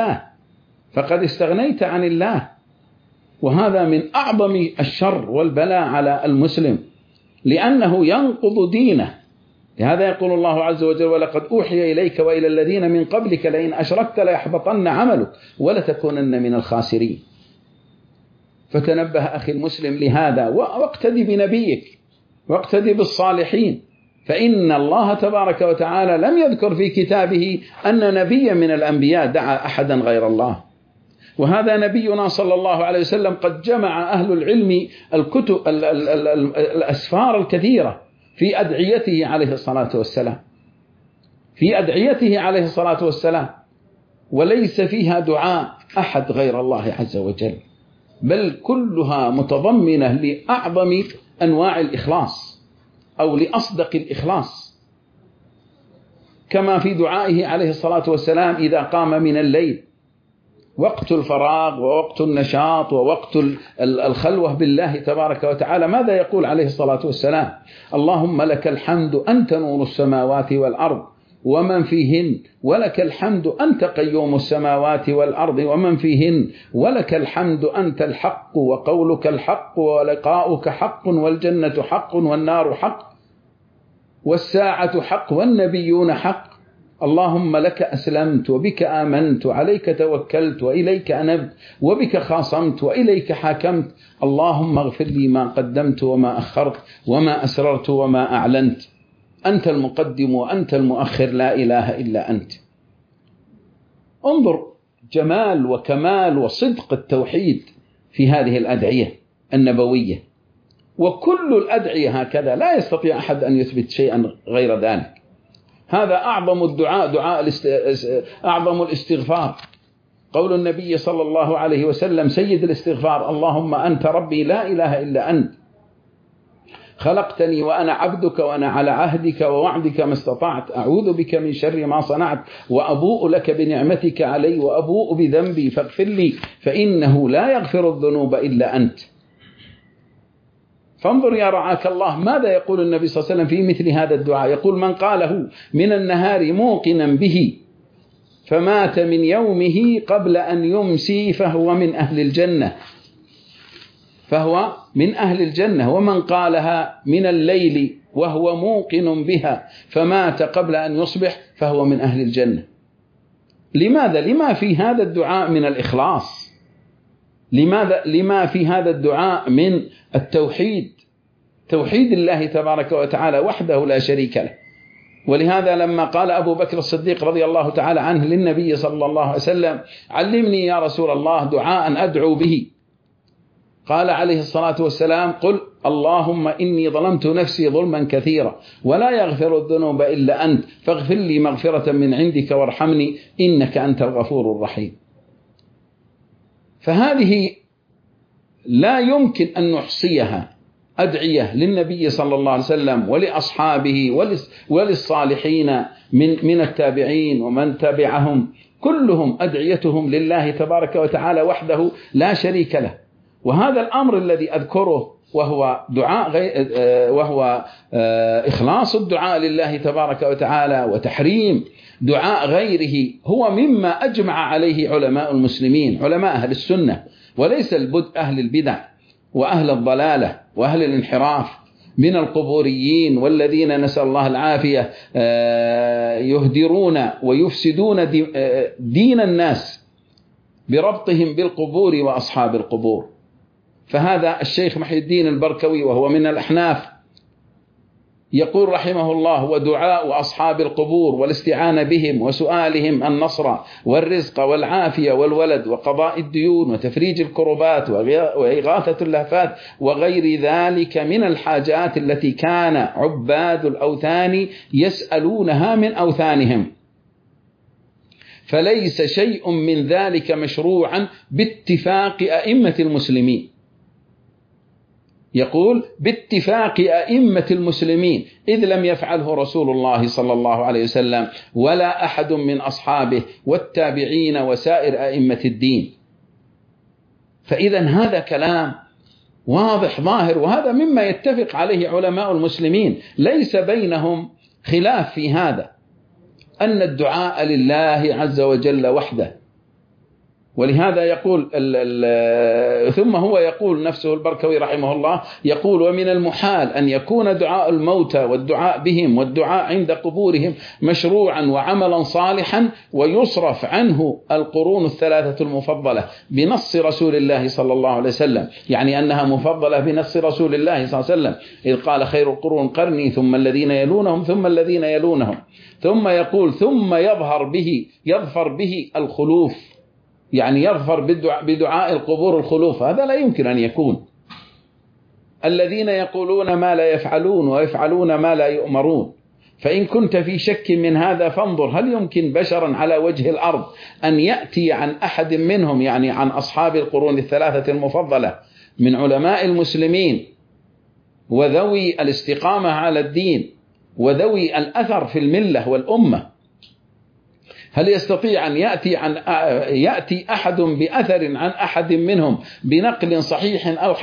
عن الله، وهذا من أعظم الشر والبلاء على المسلم، لأنه ينقض دينه. لهذا يقول الله عز وجل: ولقد أوحي إليك وإلى الذين من قبلك لئن أشركت ليحبطن عملك ولتكونن من الخاسرين. فتنبه أخي المسلم لهذا، واقتدي بنبيك واقتدي بالصالحين، فإن الله تبارك وتعالى لم يذكر في كتابه أن نبيا من الأنبياء دعا أحدا غير الله. وهذا نبينا صلى الله عليه وسلم قد جمع أهل العلم الكتب الأسفار الكثيرة في أدعيته عليه الصلاة والسلام، وليس فيها دعاء أحد غير الله عز وجل، بل كلها متضمنة لأعظم أنواع الإخلاص أو لأصدق الإخلاص، كما في دعائه عليه الصلاة والسلام إذا قام من الليل، وقت الفراغ ووقت النشاط ووقت الخلوة بالله تبارك وتعالى، ماذا يقول عليه الصلاة والسلام؟ اللهم لك الحمد أنت نور السماوات والأرض ومن فيهن، ولك الحمد أنت قيوم السماوات والأرض ومن فيهن، ولك الحمد أنت الحق وقولك الحق ولقاؤك حق والجنة حق والنار حق والساعة حق والنبيون حق. اللهم لك أسلمت وبك آمنت وعليك توكلت وإليك أنبت وبك خاصمت وإليك حاكمت. اللهم اغفر لي ما قدمت وما أخرت وما أسررت وما أعلنت، أنت المقدم وأنت المؤخر، لا إله إلا أنت. انظر جمال وكمال وصدق التوحيد في هذه الأدعية النبوية، وكل الأدعية هكذا، لا يستطيع أحد أن يثبت شيئا غير ذلك. هذا أعظم الدعاء، أعظم الاستغفار. قول النبي صلى الله عليه وسلم سيد الاستغفار: اللهم أنت ربي لا إله إلا أنت، خلقتني وأنا عبدك وأنا على عهدك ووعدك ما استطعت، أعوذ بك من شر ما صنعت، وأبوء لك بنعمتك علي وأبوء بذنبي فاغفر لي فإنه لا يغفر الذنوب إلا أنت. فانظر يا رعاك الله ماذا يقول النبي صلى الله عليه وسلم في مثل هذا الدعاء، يقول: من قاله من النهار موقنا به فمات من يومه قبل أن يمسي فهو من أهل الجنة، ومن قالها من الليل وهو موقن بها فمات قبل أن يصبح فهو من أهل الجنة. لماذا؟ لما في هذا الدعاء من الإخلاص، لما في هذا الدعاء من التوحيد، توحيد الله تبارك وتعالى وحده لا شريك له. ولهذا لما قال أبو بكر الصديق رضي الله تعالى عنه للنبي صلى الله عليه وسلم: علمني يا رسول الله دعاء أدعو به، قال عليه الصلاة والسلام: قل اللهم إني ظلمت نفسي ظلما كثيرا ولا يغفر الذنوب إلا أنت فاغفر لي مغفرة من عندك وارحمني إنك أنت الغفور الرحيم. فهذه لا يمكن أن نحصيها أدعية للنبي صلى الله عليه وسلم ولأصحابه وللصالحين من التابعين ومن تبعهم، كلهم أدعيتهم لله تبارك وتعالى وحده لا شريك له. وهذا الأمر الذي أذكره وهو إخلاص الدعاء لله تبارك وتعالى وتحريم دعاء غيره هو مما أجمع عليه علماء المسلمين، علماء أهل السنة، وليس أهل البدع وأهل الضلالة وأهل الانحراف من القبوريين والذين نسأل الله العافية يهدرون ويفسدون دين الناس بربطهم بالقبور وأصحاب القبور. فهذا الشيخ محي الدين البركوي وهو من الأحناف يقول رحمه الله: ودعاء أصحاب القبور والاستعانة بهم وسؤالهم النصر والرزق والعافية والولد وقضاء الديون وتفريج الكربات وإغاثة اللهفات وغير ذلك من الحاجات التي كان عباد الأوثان يسألونها من أوثانهم، فليس شيء من ذلك مشروعا باتفاق أئمة المسلمين. يقول باتفاق أئمة المسلمين، إذ لم يفعله رسول الله صلى الله عليه وسلم ولا أحد من أصحابه والتابعين وسائر أئمة الدين. فإذا هذا كلام واضح ظاهر، وهذا مما يتفق عليه علماء المسلمين، ليس بينهم خلاف في هذا، أن الدعاء لله عز وجل وحده. ولهذا يقول ثم هو يقول نفسه البركوي رحمه الله، يقول ومن المحال أن يكون دعاء الموتى والدعاء بهم والدعاء عند قبورهم مشروعا وعملا صالحا ويصرف عنه القرون الثلاثة المفضلة بنص رسول الله صلى الله عليه وسلم، يعني أنها مفضلة بنص رسول الله صلى الله عليه وسلم، إذ قال خير القرون قرني ثم الذين يلونهم ثم الذين يلونهم. ثم يقول ثم يظفر به الخلوف، يعني يظفر بدعاء القبور الخلوف. هذا لا يمكن أن يكون. الذين يقولون ما لا يفعلون ويفعلون ما لا يؤمرون. فإن كنت في شك من هذا فانظر هل يمكن بشرا على وجه الأرض أن يأتي عن أحد منهم، يعني عن أصحاب القرون الثلاثة المفضلة من علماء المسلمين وذوي الاستقامة على الدين وذوي الأثر في الملة والأمة، هل يستطيع أن يأتي أحد بأثر عن أحد منهم بنقل صحيح أو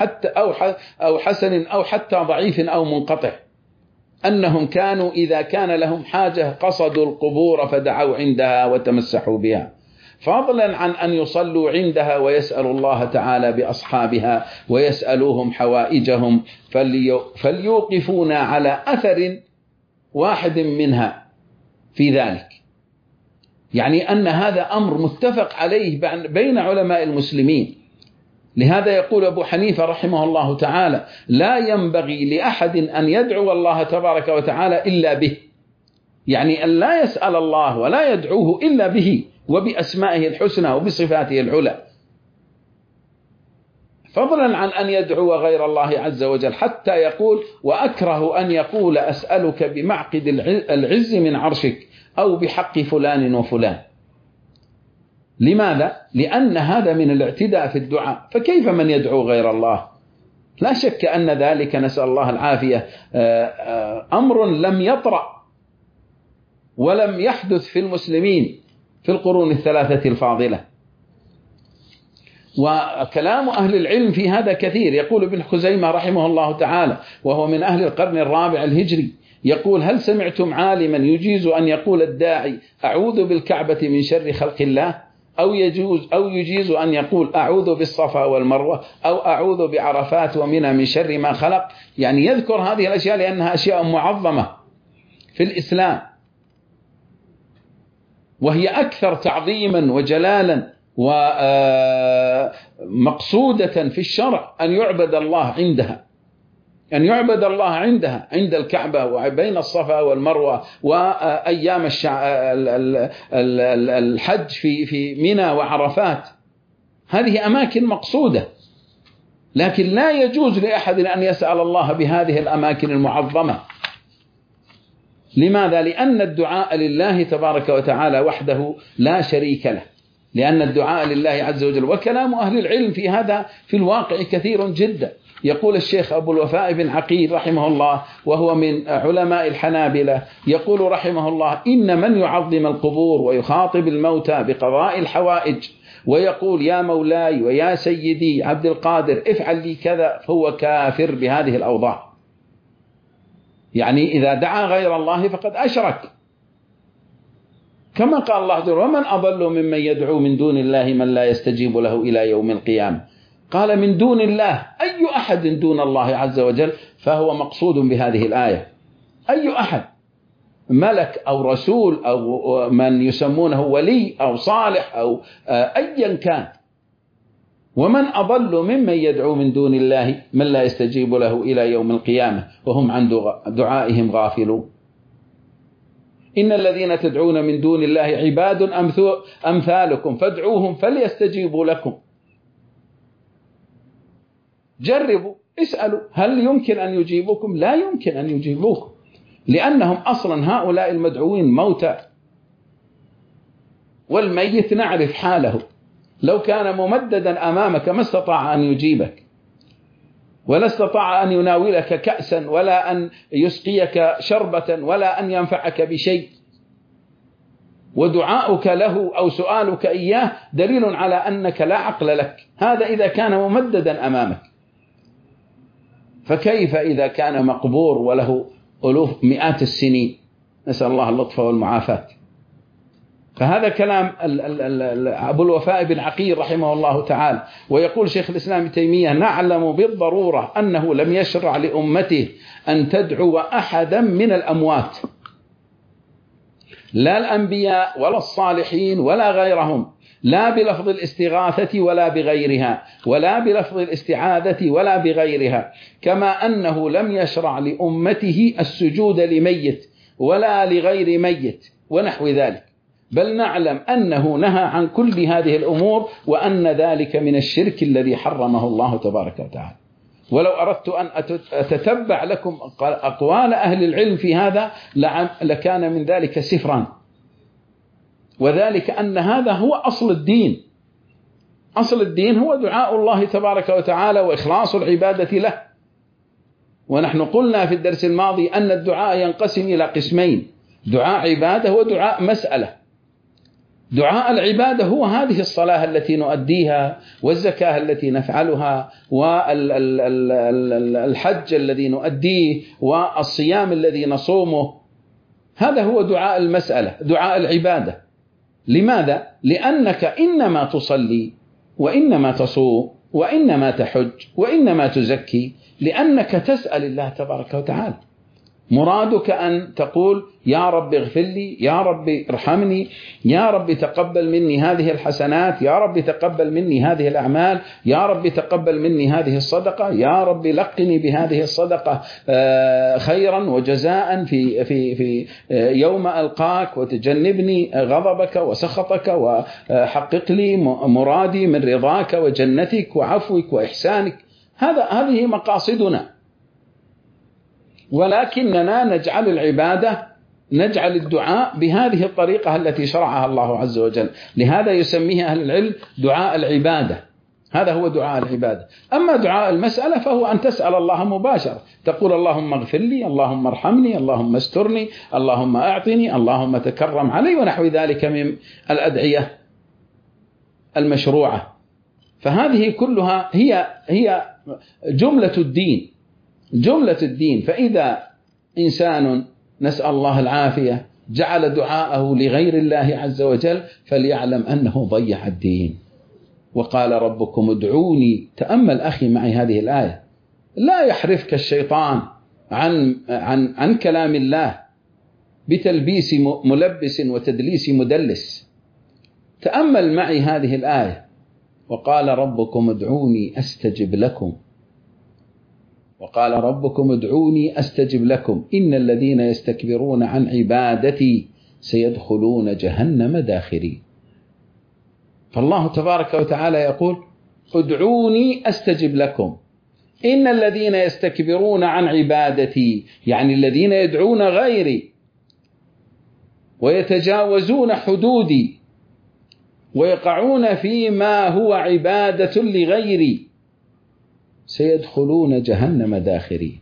حسن أو حتى ضعيف أو منقطع أنهم كانوا إذا كان لهم حاجة قصدوا القبور فدعوا عندها وتمسحوا بها، فضلا عن أن يصلوا عندها ويسألوا الله تعالى بأصحابها ويسألوهم حوائجهم، فليوقفونا على أثر واحد منها في ذلك. يعني أن هذا أمر متفق عليه بين علماء المسلمين. لهذا يقول أبو حنيفة رحمه الله تعالى لا ينبغي لأحد أن يدعو الله تبارك وتعالى إلا به، يعني أن لا يسأل الله ولا يدعوه إلا به وبأسمائه الحسنى وبصفاته العلى، فضلا عن أن يدعو غير الله عز وجل، حتى يقول وأكره أن يقول أسألك بمعقد العز من عرشك أو بحق فلان وفلان. لماذا؟ لأن هذا من الاعتداء في الدعاء، فكيف من يدعو غير الله؟ لا شك أن ذلك نسأل الله العافية أمر لم يطرأ ولم يحدث في المسلمين في القرون الثلاثة الفاضلة. وكلام أهل العلم في هذا كثير. يقول ابن خزيمة رحمه الله تعالى وهو من أهل القرن الرابع الهجري، يقول هل سمعتم عالما يجيز أن يقول الداعي أعوذ بالكعبة من شر خلق الله، أو يجيز أن يقول أعوذ بالصفا والمروة، أو أعوذ بعرفات ومنى من شر ما خلق؟ يعني يذكر هذه الأشياء لأنها أشياء معظمة في الإسلام، وهي أكثر تعظيما وجلالا ومقصودة في الشرع أن يعبد الله عندها، أن يعبد الله عندها عند الكعبة وبين الصفا والمروة وأيام الحج في منى وعرفات. هذه أماكن مقصودة، لكن لا يجوز لأحد أن يسأل الله بهذه الأماكن المعظمة. لماذا؟ لأن الدعاء لله تبارك وتعالى وحده لا شريك له، لأن الدعاء لله عز وجل. وكلام أهل العلم في هذا في الواقع كثير جدا. يقول الشيخ أبو الوفاء بن عقيل رحمه الله وهو من علماء الحنابلة، يقول رحمه الله إن من يعظم القبور ويخاطب الموتى بقضاء الحوائج ويقول يا مولاي ويا سيدي عبد القادر افعل لي كذا فهو كافر بهذه الأوضاع. يعني إذا دعا غير الله فقد أشرك، كما قال الله تعالى ومن أضل ممن يدعو من دون الله من لا يستجيب له إلى يوم القيامة. قال من دون الله، أي أحد دون الله عز وجل فهو مقصود بهذه الآية. أي أحد، ملك أو رسول أو من يسمونه ولي أو صالح أو أيا كان. ومن أضل ممن يدعو من دون الله من لا يستجيب له إلى يوم القيامة وهم عن دعائهم غافلون. إن الذين تدعون من دون الله عباد أمثالكم فادعوهم فليستجيبوا لكم. جربوا، اسألوا هل يمكن أن يجيبوكم؟ لا يمكن أن يجيبوكم، لأنهم أصلا هؤلاء المدعوين موتى، والميت نعرف حاله، لو كان ممددا أمامك ما استطاع أن يجيبك. ولا استطاع أن يناولك كأسا ولا أن يسقيك شربة ولا أن ينفعك بشيء، ودعاؤك له أو سؤالك إياه دليل على أنك لا عقل لك. هذا إذا كان ممددا أمامك، فكيف إذا كان مقبور وله ألوف مئات السنين؟ نسأل الله اللطف والمعافاة. فهذا كلام أبو الوفاء بن عقيل رحمه الله تعالى. ويقول شيخ الإسلام ابن تيمية: نعلم بالضرورة أنه لم يشرع لأمته أن تدعو أحدا من الأموات، لا الأنبياء ولا الصالحين ولا غيرهم، لا بلفظ الاستغاثة ولا بغيرها، ولا بلفظ الاستعاذة ولا بغيرها، كما أنه لم يشرع لأمته السجود لميت ولا لغير ميت ونحو ذلك، بل نعلم أنه نهى عن كل هذه الأمور، وأن ذلك من الشرك الذي حرمه الله تبارك وتعالى. ولو أردت أن أتتبع لكم أقوال أهل العلم في هذا لكان من ذلك سفرا، وذلك أن هذا هو أصل الدين. أصل الدين هو دعاء الله تبارك وتعالى وإخلاص العبادة له. ونحن قلنا في الدرس الماضي أن الدعاء ينقسم إلى قسمين: دعاء عبادة ودعاء مسألة. دعاء العبادة هو هذه الصلاة التي نؤديها، والزكاة التي نفعلها، والحج الذي نؤديه، والصيام الذي نصومه. هذا هو دعاء المسألة، دعاء العبادة. لماذا؟ لأنك إنما تصلي وإنما تصوم وإنما تحج وإنما تزكي لأنك تسأل الله تبارك وتعالى. مرادك أن تقول: يا رب اغفر لي، يا رب ارحمني، يا رب تقبل مني هذه الحسنات، يا رب تقبل مني هذه الأعمال، يا رب تقبل مني هذه الصدقة، يا رب لقني بهذه الصدقة خيرا وجزاء في يوم ألقاك، وتجنبني غضبك وسخطك، وحقق لي مرادي من رضاك وجنتك وعفوك وإحسانك. هذه مقاصدنا. ولكننا نجعل العبادة، نجعل الدعاء بهذه الطريقة التي شرعها الله عز وجل. لهذا يسميه أهل العلم دعاء العبادة. هذا هو دعاء العبادة. أما دعاء المسألة فهو أن تسأل الله مباشرة، تقول: اللهم اغفر لي، اللهم ارحمني، اللهم استرني، اللهم أعطني، اللهم تكرم علي، ونحو ذلك من الأدعية المشروعة. فهذه كلها هي جملة الدين، جملة الدين. فإذا إنسان نسأل الله العافية جعل دعاءه لغير الله عز وجل فليعلم أنه ضيع الدين. وقال ربكم ادعوني. تأمل أخي معي هذه الآية، لا يحرفك الشيطان عن كلام الله بتلبيس ملبس وتدليس مدلس. تأمل معي هذه الآية: وقال ربكم ادعوني أستجب لكم، وقال ربكم ادعوني أستجب لكم، إن الذين يستكبرون عن عبادتي سيدخلون جهنم داخرين. فالله تبارك وتعالى يقول: ادعوني أستجب لكم، إن الذين يستكبرون عن عبادتي، يعني الذين يدعون غيري ويتجاوزون حدودي ويقعون فيما هو عبادة لغيري سيدخلون جهنم داخرين.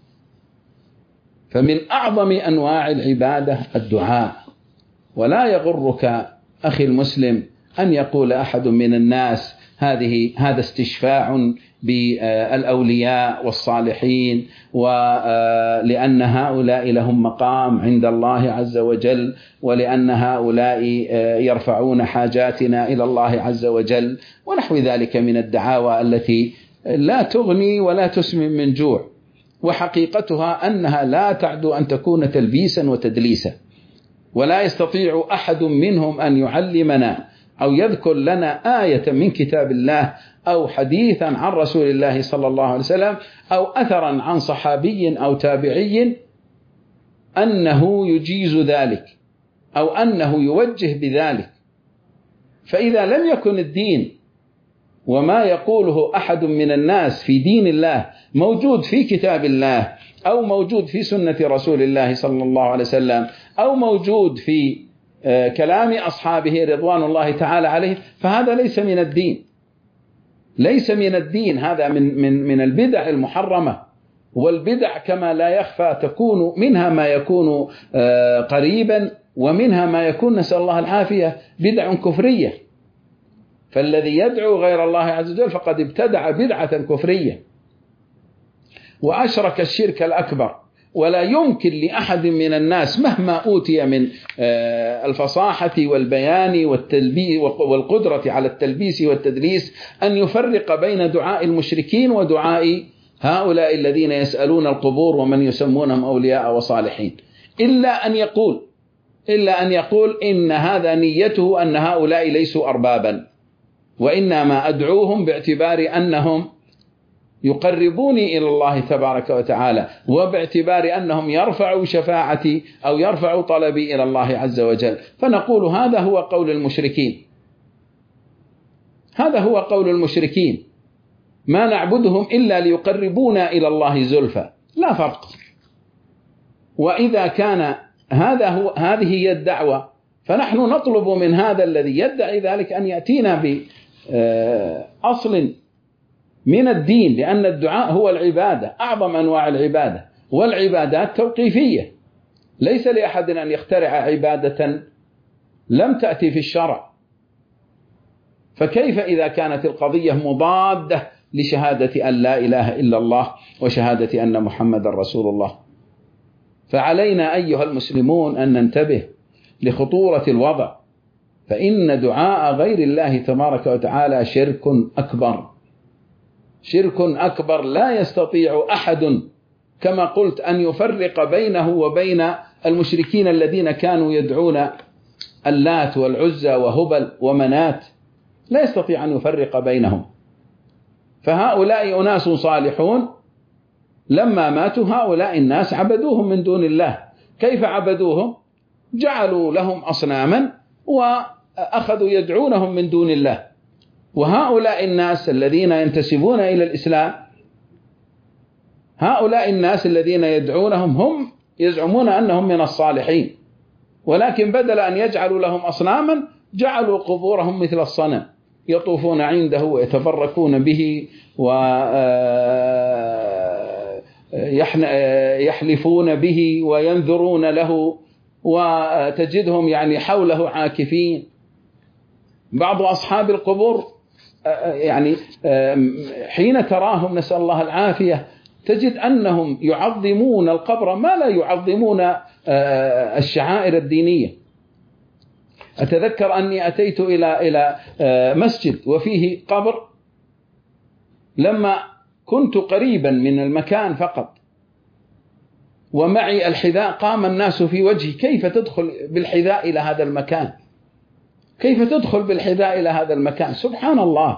فمن أعظم أنواع العبادة الدعاء. ولا يغرك أخي المسلم أن يقول أحد من الناس هذا استشفاع بالأولياء والصالحين، ولأن هؤلاء لهم مقام عند الله عز وجل، ولأن هؤلاء يرفعون حاجاتنا إلى الله عز وجل، ونحو ذلك من الدعاوى التي لا تغني ولا تسمن من جوع. وحقيقتها أنها لا تعد أن تكون تلبيسا وتدليسا. ولا يستطيع أحد منهم أن يعلمنا أو يذكر لنا آية من كتاب الله أو حديثا عن رسول الله صلى الله عليه وسلم أو أثرا عن صحابي أو تابعي أنه يجيز ذلك أو أنه يوجه بذلك. فإذا لم يكن الدين وما يقوله أحد من الناس في دين الله موجود في كتاب الله أو موجود في سنة رسول الله صلى الله عليه وسلم أو موجود في كلام أصحابه رضوان الله تعالى عليه، فهذا ليس من الدين. ليس من الدين، هذا من البدع المحرمة. والبدع كما لا يخفى تكون منها ما يكون قريبا، ومنها ما يكون نسأل الله العافية بدع كفرية. فالذي يدعو غير الله عز وجل فقد ابتدع بدعة كفرية وأشرك الشرك الأكبر. ولا يمكن لأحد من الناس مهما أوتي من الفصاحة والبيان والقدرة على التلبيس والتدليس أن يفرق بين دعاء المشركين ودعاء هؤلاء الذين يسألون القبور ومن يسمونهم أولياء وصالحين، إلا أن يقول إن هذا نيته أن هؤلاء ليسوا أربابا، وإنما أدعوهم باعتبار أنهم يقربوني إلى الله تبارك وتعالى، وباعتبار أنهم يرفعوا شفاعتي أو يرفعوا طلبي إلى الله عز وجل. فنقول هذا هو قول المشركين، هذا هو قول المشركين، ما نعبدهم إلا ليقربونا إلى الله زلفى، لا فرق. وإذا كان هذه هي الدعوة، فنحن نطلب من هذا الذي يدعي ذلك أن يأتينا بأصل من الدين، لأن الدعاء هو العبادة، أعظم أنواع العبادة، والعبادات توقيفية، ليس لأحد أن يخترع عبادة لم تأتي في الشرع. فكيف إذا كانت القضية مضادة لشهادة أن لا إله إلا الله وشهادة أن محمد رسول الله؟ فعلينا أيها المسلمون أن ننتبه لخطورة الوضع، فإن دعاء غير الله تبارك وتعالى شرك أكبر، شرك أكبر لا يستطيع أحد كما قلت أن يفرق بينه وبين المشركين الذين كانوا يدعون اللات والعزى وهبل ومنات، لا يستطيع أن يفرق بينهم. فهؤلاء أناس صالحون لما ماتوا هؤلاء الناس عبدوهم من دون الله. كيف عبدوهم؟ جعلوا لهم أصناما وأخذوا يدعونهم من دون الله. وهؤلاء الناس الذين ينتسبون إلى الإسلام، هؤلاء الناس الذين يدعونهم هم يزعمون أنهم من الصالحين، ولكن بدل أن يجعلوا لهم أصناما جعلوا قبورهم مثل الصنم، يطوفون عنده ويتبركون به ويحلفون به وينذرون له، وتجدهم يعني حوله عاكفين. بعض أصحاب القبور يعني حين تراهم نسأل الله العافية تجد أنهم يعظمون القبر ما لا يعظمون الشعائر الدينية. أتذكر أني أتيت إلى مسجد وفيه قبر، لما كنت قريبا من المكان فقط ومعي الحذاء قام الناس في وجهي: كيف تدخل بالحذاء إلى هذا المكان؟ كيف تدخل بالحذاء إلى هذا المكان؟ سبحان الله،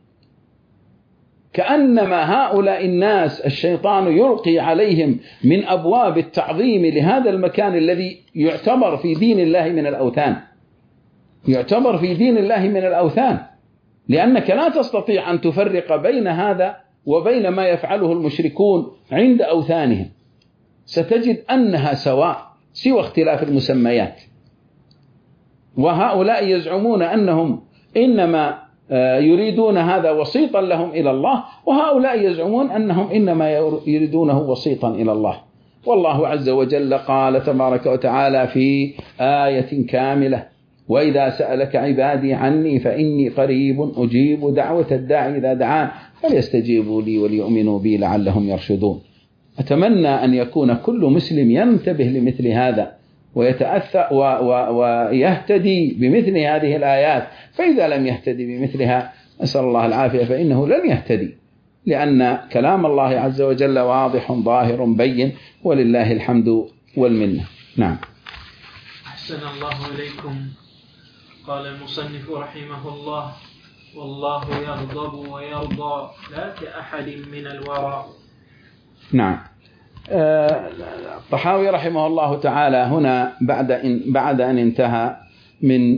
كأنما هؤلاء الناس الشيطان يلقي عليهم من أبواب التعظيم لهذا المكان الذي يعتبر في دين الله من الأوثان، يعتبر في دين الله من الأوثان، لأنك لا تستطيع أن تفرق بين هذا وبين ما يفعله المشركون عند أوثانهم، ستجد أنها سوى اختلاف المسميات. وهؤلاء يزعمون أنهم إنما يريدون هذا وسيطا لهم إلى الله، وهؤلاء يزعمون أنهم إنما يريدونه وسيطا إلى الله. والله عز وجل قال تبارك وتعالى في آية كاملة: وإذا سألك عبادي عني فإني قريب أجيب دعوة الداعي إذا دعان فليستجيبوا لي وليؤمنوا بي لعلهم يرشدون. أتمنى أن يكون كل مسلم ينتبه لمثل هذا ويتأثر ويهتدي بمثل هذه الآيات، فإذا لم يهتدي بمثلها أسأل الله العافية فإنه لن يهتدي، لأن كلام الله عز وجل واضح ظاهر بين، ولله الحمد والمنة. نعم. أحسن الله إليكم. قال المصنف رحمه الله: والله يغضب ويرضى لا كأحد من الورى. نعم. الطحاوي رحمه الله تعالى هنا بعد أن انتهى من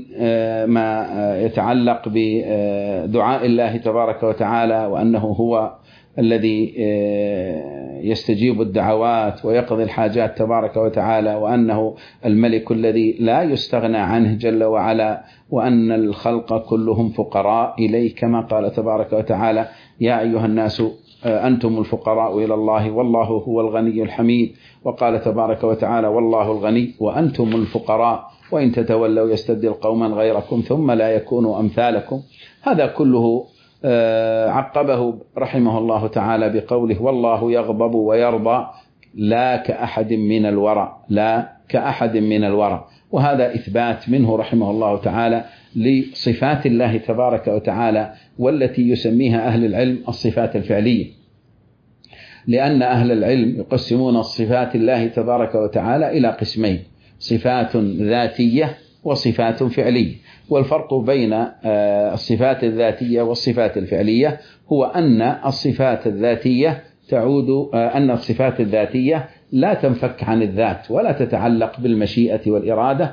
ما يتعلق بدعاء الله تبارك وتعالى، وأنه هو الذي يستجيب الدعوات ويقضي الحاجات تبارك وتعالى، وأنه الملك الذي لا يستغنى عنه جل وعلا، وأن الخلق كلهم فقراء إليه كما قال تبارك وتعالى: يا أيها الناس أنتم الفقراء إلى الله والله هو الغني الحميد. وقال تبارك وتعالى: والله الغني وأنتم الفقراء وإن تتولوا يستبدل قوما غيركم ثم لا يكونوا أمثالكم. هذا كله عقبه رحمه الله تعالى بقوله: والله يغضب ويرضى لا كأحد من الورى، لا كأحد من الورى. وهذا إثبات منه رحمه الله تعالى لصفات الله تبارك وتعالى، والتي يسميها أهل العلم الصفات الفعلية، لأن أهل العلم يقسمون الصفات الله تبارك وتعالى إلى قسمين: صفات ذاتية وصفات فعلية. والفرق بين الصفات الذاتية والصفات الفعلية هو أن الصفات الذاتية لا تنفك عن الذات ولا تتعلق بالمشيئة والإرادة،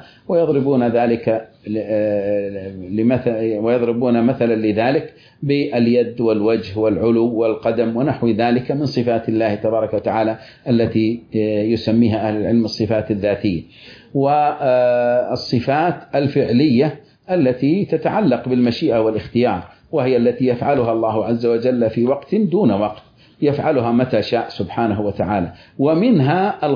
ويضربون مثلا لذلك باليد والوجه والعلو والقدم ونحو ذلك من صفات الله تبارك وتعالى التي يسميها أهل العلم الصفات الذاتية. والصفات الفعلية التي تتعلق بالمشيئة والاختيار، وهي التي يفعلها الله عز وجل في وقت دون وقت، يفعلها متى شاء سبحانه وتعالى. ومنها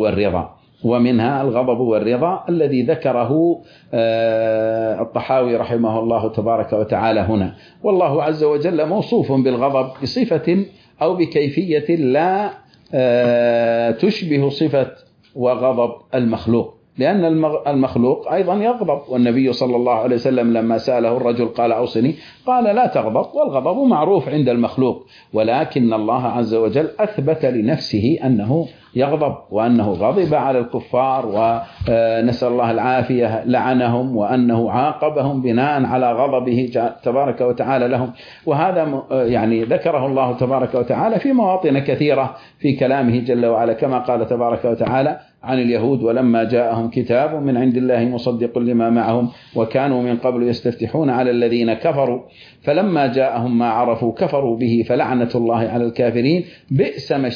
الغضب والرضا الذي ذكره الطحاوي رحمه الله تبارك وتعالى هنا. والله عز وجل موصوف بالغضب بصفة أو بكيفية لا تشبه صفة وغضب المخلوق، لأن المخلوق أيضا يغضب. والنبي صلى الله عليه وسلم لما سأله الرجل قال: أوصني، قال: لا تغضب. والغضب معروف عند المخلوق، ولكن الله عز وجل أثبت لنفسه أنه يغضب، وأنه غضب على الكفار ونسأل الله العافية لعنهم، وأنه عاقبهم بناء على غضبه تبارك وتعالى لهم. وهذا يعني ذكره الله تبارك وتعالى في مواطن كثيرة في كلامه جل وعلا، كما قال تبارك وتعالى عن اليهود: ولما جاءهم كتاب من عند الله مصدق لما معهم وكانوا من قبل يستفتحون على الذين كفروا فلما جاءهم ما عرفوا كفروا به فلعنة الله على الكافرين بئس ما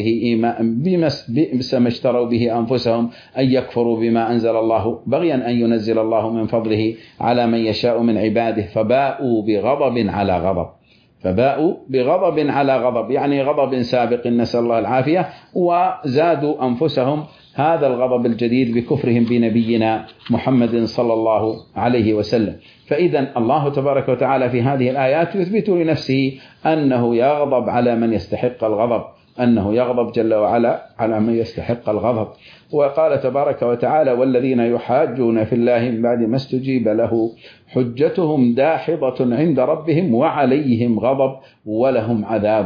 اشتروا به أنفسهم أن يكفروا بما أنزل الله بغيا أن ينزل الله من فضله على من يشاء من عباده فباءوا بغضب على غضب، يعني غضب سابق نسأل الله العافية، وزادوا أنفسهم هذا الغضب الجديد بكفرهم بنبينا محمد صلى الله عليه وسلم. فإذا الله تبارك وتعالى في هذه الآيات يثبت لنفسه أنه يغضب على من يستحق الغضب، أنه يغضب جل وعلا على من يستحق الغضب. وقال تبارك وتعالى: والذين يحاجون في الله من بعد ما استجيب له حجتهم داحضة عند ربهم وعليهم غضب ولهم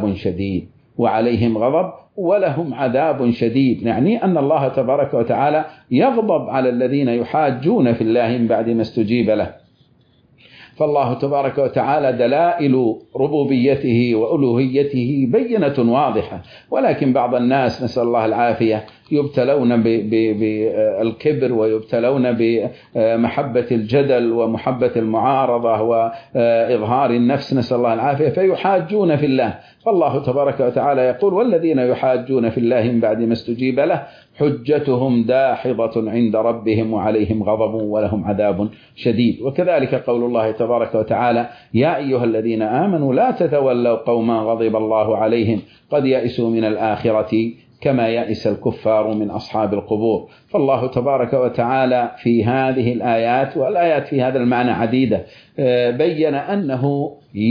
عذاب شديد. يعني أن الله تبارك وتعالى يغضب على الذين يحاجون في الله من بعد ما استجيب له. فالله تبارك وتعالى دلائل ربوبيته وألوهيته بينة واضحة، ولكن بعض الناس نسأل الله العافية يبتلون بالكبر ويبتلون بمحبة الجدل ومحبة المعارضة وإظهار النفس نسأل الله العافية فيحاجون في الله. فالله تبارك وتعالى يقول: والذين يحاجون في الله من بعد ما استجيب له حجتهم داحضة عند ربهم وعليهم غضب ولهم عذاب شديد. وكذلك قول الله تبارك وتعالى: يا أيها الذين آمنوا لا تتولوا قوما غضب الله عليهم قد يئسوا من الآخرة كما يئس الكفار من أصحاب القبور. فالله تبارك وتعالى في هذه الآيات، والآيات في هذا المعنى عديدة، بين أنه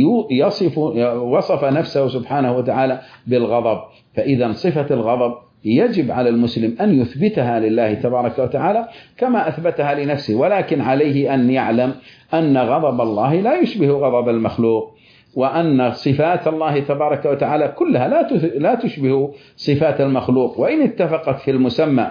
وصف نفسه سبحانه وتعالى بالغضب. فإذا صفة الغضب يجب على المسلم أن يثبتها لله تبارك وتعالى كما أثبتها لنفسه، ولكن عليه أن يعلم أن غضب الله لا يشبه غضب المخلوق، وأن صفات الله تبارك وتعالى كلها لا تشبه صفات المخلوق، وإن اتفقت في المسمى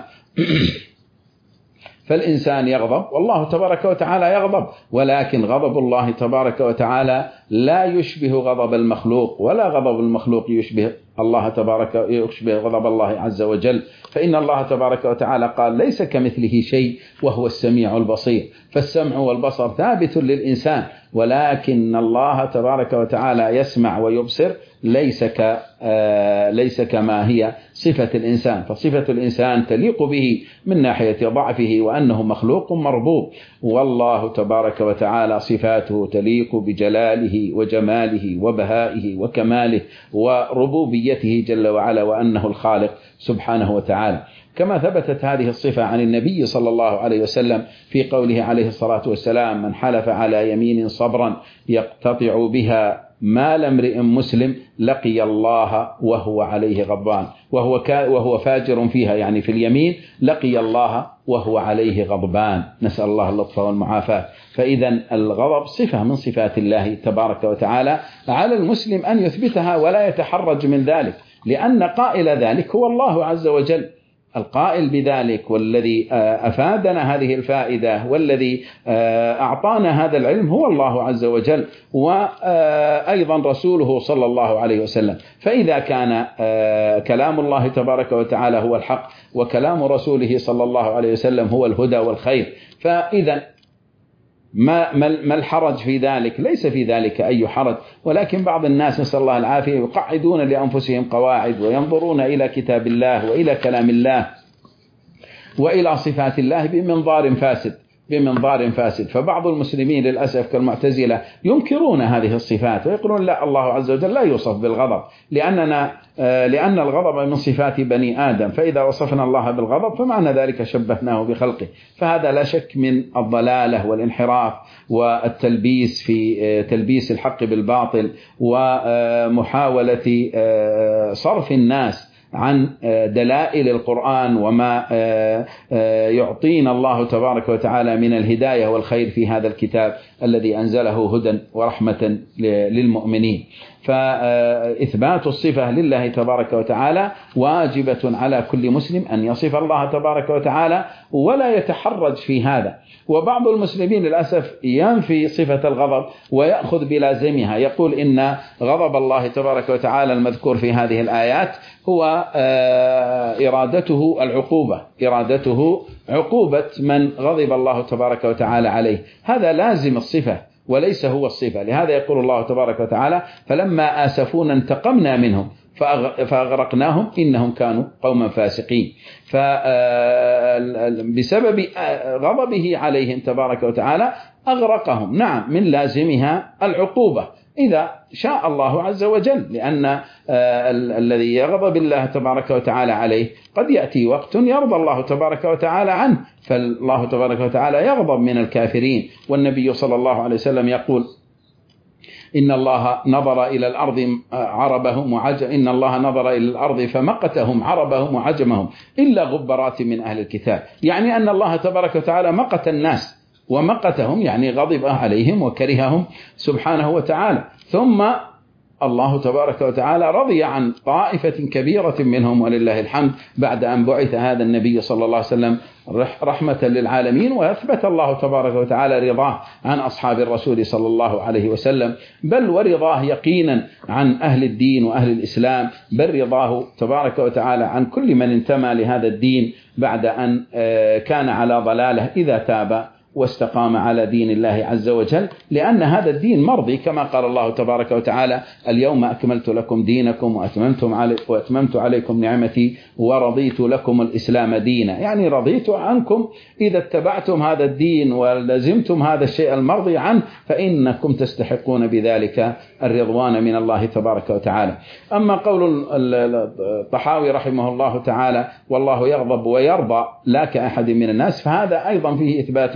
فالإنسان يغضب والله تبارك وتعالى يغضب، ولكن غضب الله تبارك وتعالى لا يشبه غضب المخلوق، ولا غضب المخلوق يشبه غضب الله عز وجل. فإن الله تبارك وتعالى قال: ليس كمثله شيء وهو السميع البصير. فالسمع والبصر ثابت للإنسان، ولكن الله تبارك وتعالى يسمع ويبصر ليس كما هي صفة الإنسان. فصفة الإنسان تليق به من ناحية ضعفه وأنه مخلوق مربوب، والله تبارك وتعالى صفاته تليق بجلاله وجماله وبهائه وكماله وربوبيته جل وعلا، وأنه الخالق سبحانه وتعالى. كما ثبتت هذه الصفة عن النبي صلى الله عليه وسلم في قوله عليه الصلاة والسلام: من حلف على يمين صبرا يقتطع بها مال امرئ مسلم لقي الله وهو عليه غضبان، وهو فاجر فيها، يعني في اليمين، لقي الله وهو عليه غضبان. نسأل الله اللطف والمعافاة. فإذا الغضب صفة من صفات الله تبارك وتعالى، على المسلم أن يثبتها ولا يتحرج من ذلك، لأن قائل ذلك هو الله عز وجل. القائل بذلك والذي أفادنا هذه الفائدة والذي أعطانا هذا العلم هو الله عز وجل، وأيضا رسوله صلى الله عليه وسلم. فإذا كان كلام الله تبارك وتعالى هو الحق، وكلام رسوله صلى الله عليه وسلم هو الهدى والخير، فإذا ما الحرج في ذلك؟ ليس في ذلك أي حرج، ولكن بعض الناس نسأل الله العافية يقعدون لأنفسهم قواعد، وينظرون إلى كتاب الله وإلى كلام الله وإلى صفات الله بمنظار فاسد. فبعض المسلمين للأسف كالمعتزلة ينكرون هذه الصفات ويقولون: لا، الله عز وجل لا يوصف بالغضب، لأن الغضب من صفات بني آدم، فإذا وصفنا الله بالغضب فمعنى ذلك شبهناه بخلقه. فهذا لا شك من الضلالة والانحراف والتلبيس، في تلبيس الحق بالباطل، ومحاولة صرف الناس عن دلائل القرآن وما يعطينا الله تبارك وتعالى من الهداية والخير في هذا الكتاب الذي أنزله هدى ورحمة للمؤمنين. فإثبات الصفة لله تبارك وتعالى واجبة على كل مسلم أن يصف الله تبارك وتعالى ولا يتحرج في هذا. وبعض المسلمين للأسف ينفي صفة الغضب ويأخذ بلازمها، يقول إن غضب الله تبارك وتعالى المذكور في هذه الآيات هو إرادته العقوبة، إرادته عقوبة من غضب الله تبارك وتعالى عليه. هذا لازم الصفة وليس هو الصفة. لهذا يقول الله تبارك وتعالى: فلما آسفونا انتقمنا منهم فأغرقناهم إنهم كانوا قوما فاسقين. فبسبب غضبه عليهم تبارك وتعالى أغرقهم، نعم، من لازمها العقوبة إذا شاء الله عز وجل، لأن الذي يغضب الله تبارك وتعالى عليه قد يأتي وقت يرضى الله تبارك وتعالى عنه، فالله تبارك وتعالى يغضب من الكافرين. والنبي صلى الله عليه وسلم يقول: إن الله نظر إلى الأرض عربهم إن الله نظر إلى الأرض فمقتهم عربهم وعجمهم إلا غبرات من أهل الكتاب، يعني أن الله تبارك وتعالى مقت الناس ومقتهم، يعني غضب عليهم وكرههم سبحانه وتعالى. ثم الله تبارك وتعالى رضي عن طائفة كبيرة منهم ولله الحمد بعد أن بعث هذا النبي صلى الله عليه وسلم رحمة للعالمين، وأثبت الله تبارك وتعالى رضاه عن أصحاب الرسول صلى الله عليه وسلم، بل ورضاه يقينا عن أهل الدين وأهل الإسلام، بل رضاه تبارك وتعالى عن كل من انتمى لهذا الدين بعد أن كان على ضلاله إذا تاب واستقام على دين الله عز وجل، لأن هذا الدين مرضي، كما قال الله تبارك وتعالى: اليوم أكملت لكم دينكم وأتممت عليكم نعمتي ورضيت لكم الإسلام دينا، يعني رضيت عنكم إذا اتبعتم هذا الدين ولزمتم هذا الشيء المرضي عنه، فإنكم تستحقون بذلك الرضوان من الله تبارك وتعالى. أما قول الطحاوي رحمه الله تعالى: والله يغضب ويرضى لا كأحد من الناس، فهذا أيضا فيه إثبات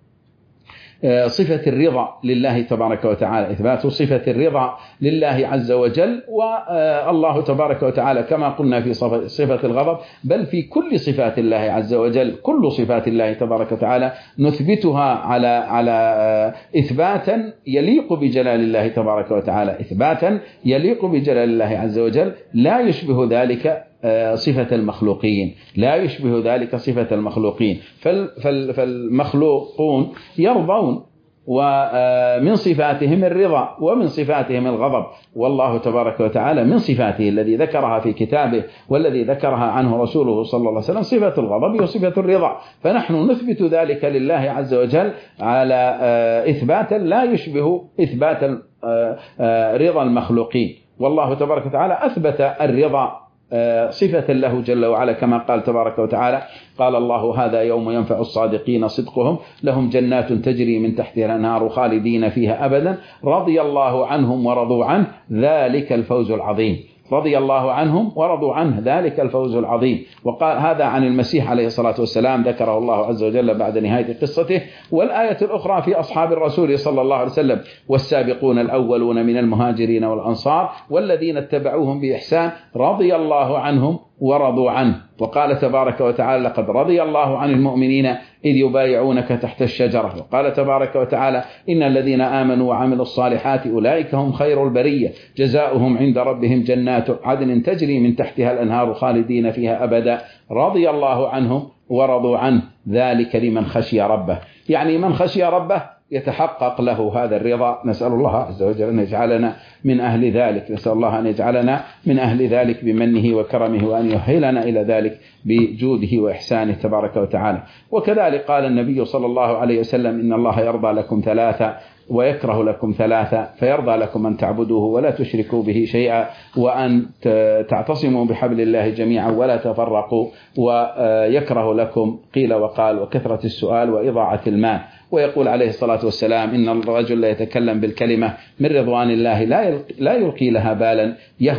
صفة الرضا لله تبارك وتعالى، إثبات صفة الرضا لله عز وجل. والله تبارك وتعالى كما قلنا في صفة الغضب، بل في كل صفات الله عز وجل، كل صفات الله تبارك وتعالى نثبتها على إثباتا يليق بجلال الله تبارك وتعالى، إثباتا يليق بجلال الله عز وجل، لا يشبه ذلك صفة المخلوقين، لا يشبه ذلك صفة المخلوقين. فالمخلوقون يرضون ومن صفاتهم الرضا ومن صفاتهم الغضب. والله تبارك وتعالى من صفاته الذي ذكرها في كتابه والذي ذكرها عنه رسوله صلى الله عليه وسلم صفة الغضب وصفة الرضا، فنحن نثبت ذلك لله عز وجل على إثباتا لا يشبه إثبات رضا المخلوقين. والله تبارك وتعالى أثبت الرضا صفة له جل وعلا كما قال تبارك وتعالى: قال الله هذا يوم ينفع الصادقين صدقهم لهم جنات تجري من تحتها الأنهار خالدين فيها أبدا رضي الله عنهم ورضوا عنه ذلك الفوز العظيم. رضي الله عنهم ورضوا عنه ذلك الفوز العظيم. وقال هذا عن المسيح عليه الصلاة والسلام ذكره الله عز وجل بعد نهاية قصته. والآية الأخرى في أصحاب الرسول صلى الله عليه وسلم: والسابقون الأولون من المهاجرين والأنصار والذين اتبعوهم بإحسان رضي الله عنهم ورضوا عنه. وقال تبارك وتعالى: لقد رضي الله عن المؤمنين إذ يبايعونك تحت الشجرة. وقال تبارك وتعالى: إن الذين آمنوا وعملوا الصالحات أولئك هم خير البرية جزاؤهم عند ربهم جنات عدن تجري من تحتها الأنهار خالدين فيها أبدا رضي الله عنهم ورضوا عنه ذلك لمن خشي ربه. يعني من خشي ربه يتحقق له هذا الرضا. نسأل الله عز وجل أن يجعلنا من أهل ذلك، نسأل الله أن يجعلنا من أهل ذلك بمنه وكرمه، وأن يؤهلنا إلى ذلك بجوده وإحسانه تبارك وتعالى. وكذلك قال النبي صلى الله عليه وسلم: إن الله يرضى لكم ثلاثة ويكره لكم ثلاثة، فيرضى لكم أن تعبدوه ولا تشركوا به شيئا، وأن تعتصموا بحبل الله جميعا ولا تفرقوا، ويكره لكم قيل وقال وكثرة السؤال وإضاعة المال. ويقول عليه الصلاة والسلام: إن الرجل لا يتكلم بالكلمة من رضوان الله لا يلقي لها بالا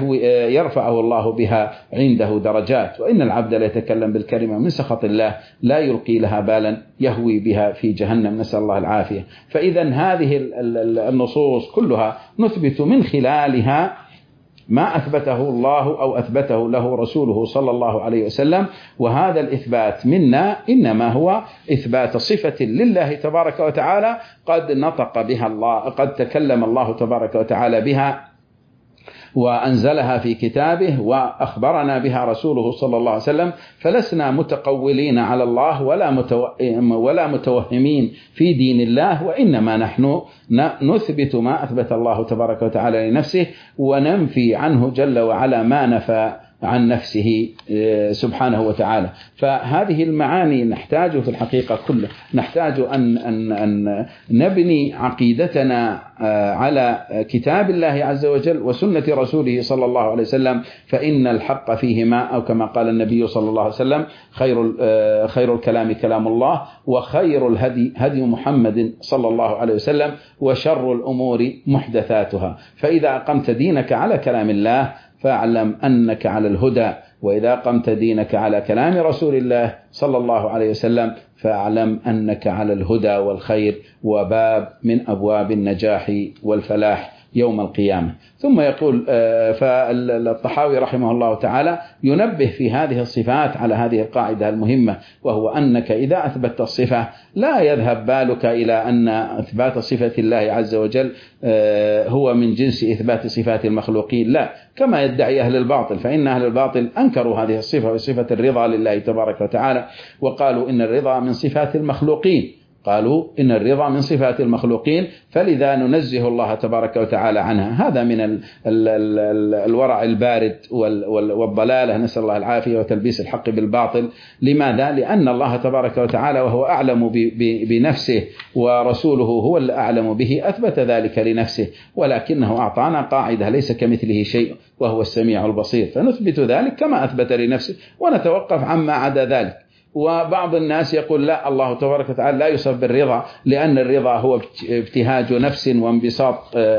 يرفعه الله بها عنده درجات، وإن العبد لا يتكلم بالكلمة من سخط الله لا يلقي لها بالا يهوي بها في جهنم، نسأل الله العافية. فإذا هذه النصوص كلها نثبت من خلالها ما أثبته الله أو أثبته له رسوله صلى الله عليه وسلم. وهذا الإثبات منا إنما هو إثبات صفة لله تبارك وتعالى قد نطق بها الله، قد تكلم الله تبارك وتعالى بها وأنزلها في كتابه وأخبرنا بها رسوله صلى الله عليه وسلم. فلسنا متقولين على الله ولا متوهمين في دين الله، وإنما نحن نثبت ما أثبت الله تبارك وتعالى لنفسه وننفي عنه جل وعلا ما نفى عن نفسه سبحانه وتعالى. فهذه المعاني نحتاج في الحقيقة كله، نحتاج أن نبني عقيدتنا على كتاب الله عز وجل وسنة رسوله صلى الله عليه وسلم، فإن الحق فيهما، أو كما قال النبي صلى الله عليه وسلم: خير الكلام كلام الله، وخير الهدي هدي محمد صلى الله عليه وسلم، وشر الأمور محدثاتها. فإذا أقمت دينك على كلام الله فاعلم أنك على الهدى، وإذا قمت دينك على كلام رسول الله صلى الله عليه وسلم فاعلم أنك على الهدى والخير وباب من أبواب النجاح والفلاح يوم القيامة. ثم يقول فالطحاوي رحمه الله تعالى ينبه في هذه الصفات على هذه القاعدة المهمة، وهو أنك إذا أثبتت الصفة لا يذهب بالك إلى أن إثبات صفة الله عز وجل هو من جنس إثبات صفات المخلوقين، لا، كما يدعي أهل الباطل. فإن أهل الباطل أنكروا هذه الصفة وصفة الرضا لله تبارك وتعالى، وقالوا إن الرضا من صفات المخلوقين، قالوا إن الرضا من صفات المخلوقين، فلذا ننزه الله تبارك وتعالى عنها. هذا من الورع البارد والضلالة، نسأل الله العافية، وتلبيس الحق بالباطل. لماذا؟ لأن الله تبارك وتعالى وهو أعلم بنفسه ورسوله هو الأعلم به أثبت ذلك لنفسه، ولكنه أعطانا قاعدة: ليس كمثله شيء وهو السميع البصير، فنثبت ذلك كما أثبت لنفسه ونتوقف عما عدا ذلك. وبعض الناس يقول: لا، الله تبارك وتعالى لا يوصف بالرضا لأن الرضا هو ابتهاج نفس وانبساط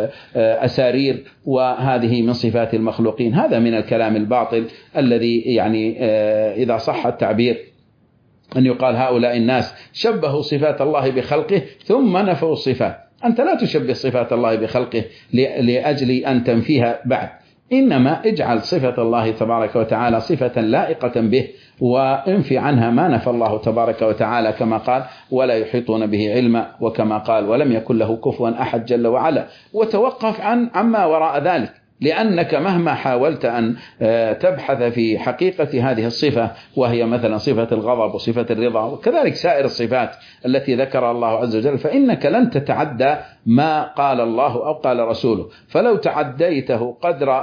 أسارير، وهذه من صفات المخلوقين. هذا من الكلام الباطل الذي يعني إذا صح التعبير أن يقال هؤلاء الناس شبهوا صفات الله بخلقه ثم نفوا الصفات. أنت لا تشبه صفات الله بخلقه لأجل أن تنفيها بعد، إنما اجعل صفة الله تبارك وتعالى صفة لائقة به، وانفي عنها ما نفى الله تبارك وتعالى، كما قال: ولا يحيطون به علما، وكما قال: ولم يكن له كفوا أحد جل وعلا. وتوقف عما وراء ذلك، لأنك مهما حاولت أن تبحث في حقيقة هذه الصفة، وهي مثلا صفة الغضب وصفة الرضا وكذلك سائر الصفات التي ذكر الله عز وجل، فإنك لن تتعدى ما قال الله أو قال رسوله. فلو تعديته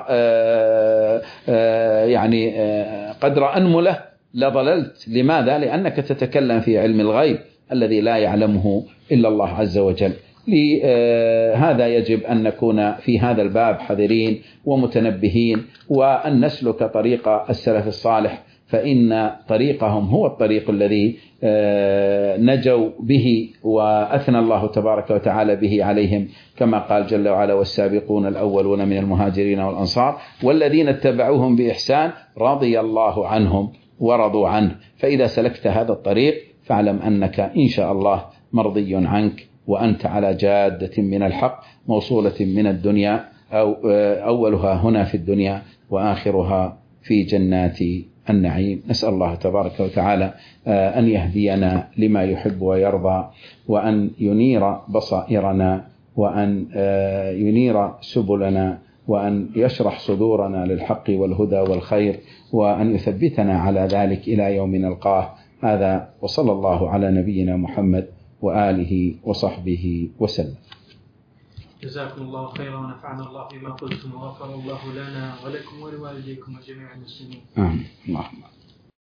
قدر أنمله لضللت. لماذا؟ لأنك تتكلم في علم الغيب الذي لا يعلمه إلا الله عز وجل. لهذا يجب أن نكون في هذا الباب حذرين ومتنبهين، وأن نسلك طريق السلف الصالح، فإن طريقهم هو الطريق الذي نجوا به وأثنى الله تبارك وتعالى به عليهم، كما قال جل وعلا: والسابقون الأولون من المهاجرين والأنصار والذين اتبعوهم بإحسان رضي الله عنهم ورضوا عنه. فإذا سلكت هذا الطريق فاعلم أنك إن شاء الله مرضي عنك، وأنت على جادة من الحق موصولة من الدنيا، أو أولها هنا في الدنيا وآخرها في جنات النعيم. نسأل الله تبارك وتعالى أن يهدينا لما يحب ويرضى، وأن ينير بصائرنا، وأن ينير سبلنا، وأن يشرح صدورنا للحق والهدى والخير، وأن يثبتنا على ذلك إلى يوم نلقاه. هذا وصلى الله على نبينا محمد وآله وصحبه وسلم. جزاكم الله خيرا ونفعنا الله بما قلتم وغفر الله لنا ولكم ولوالديكم وجميع المسلمين. آمين. اللهم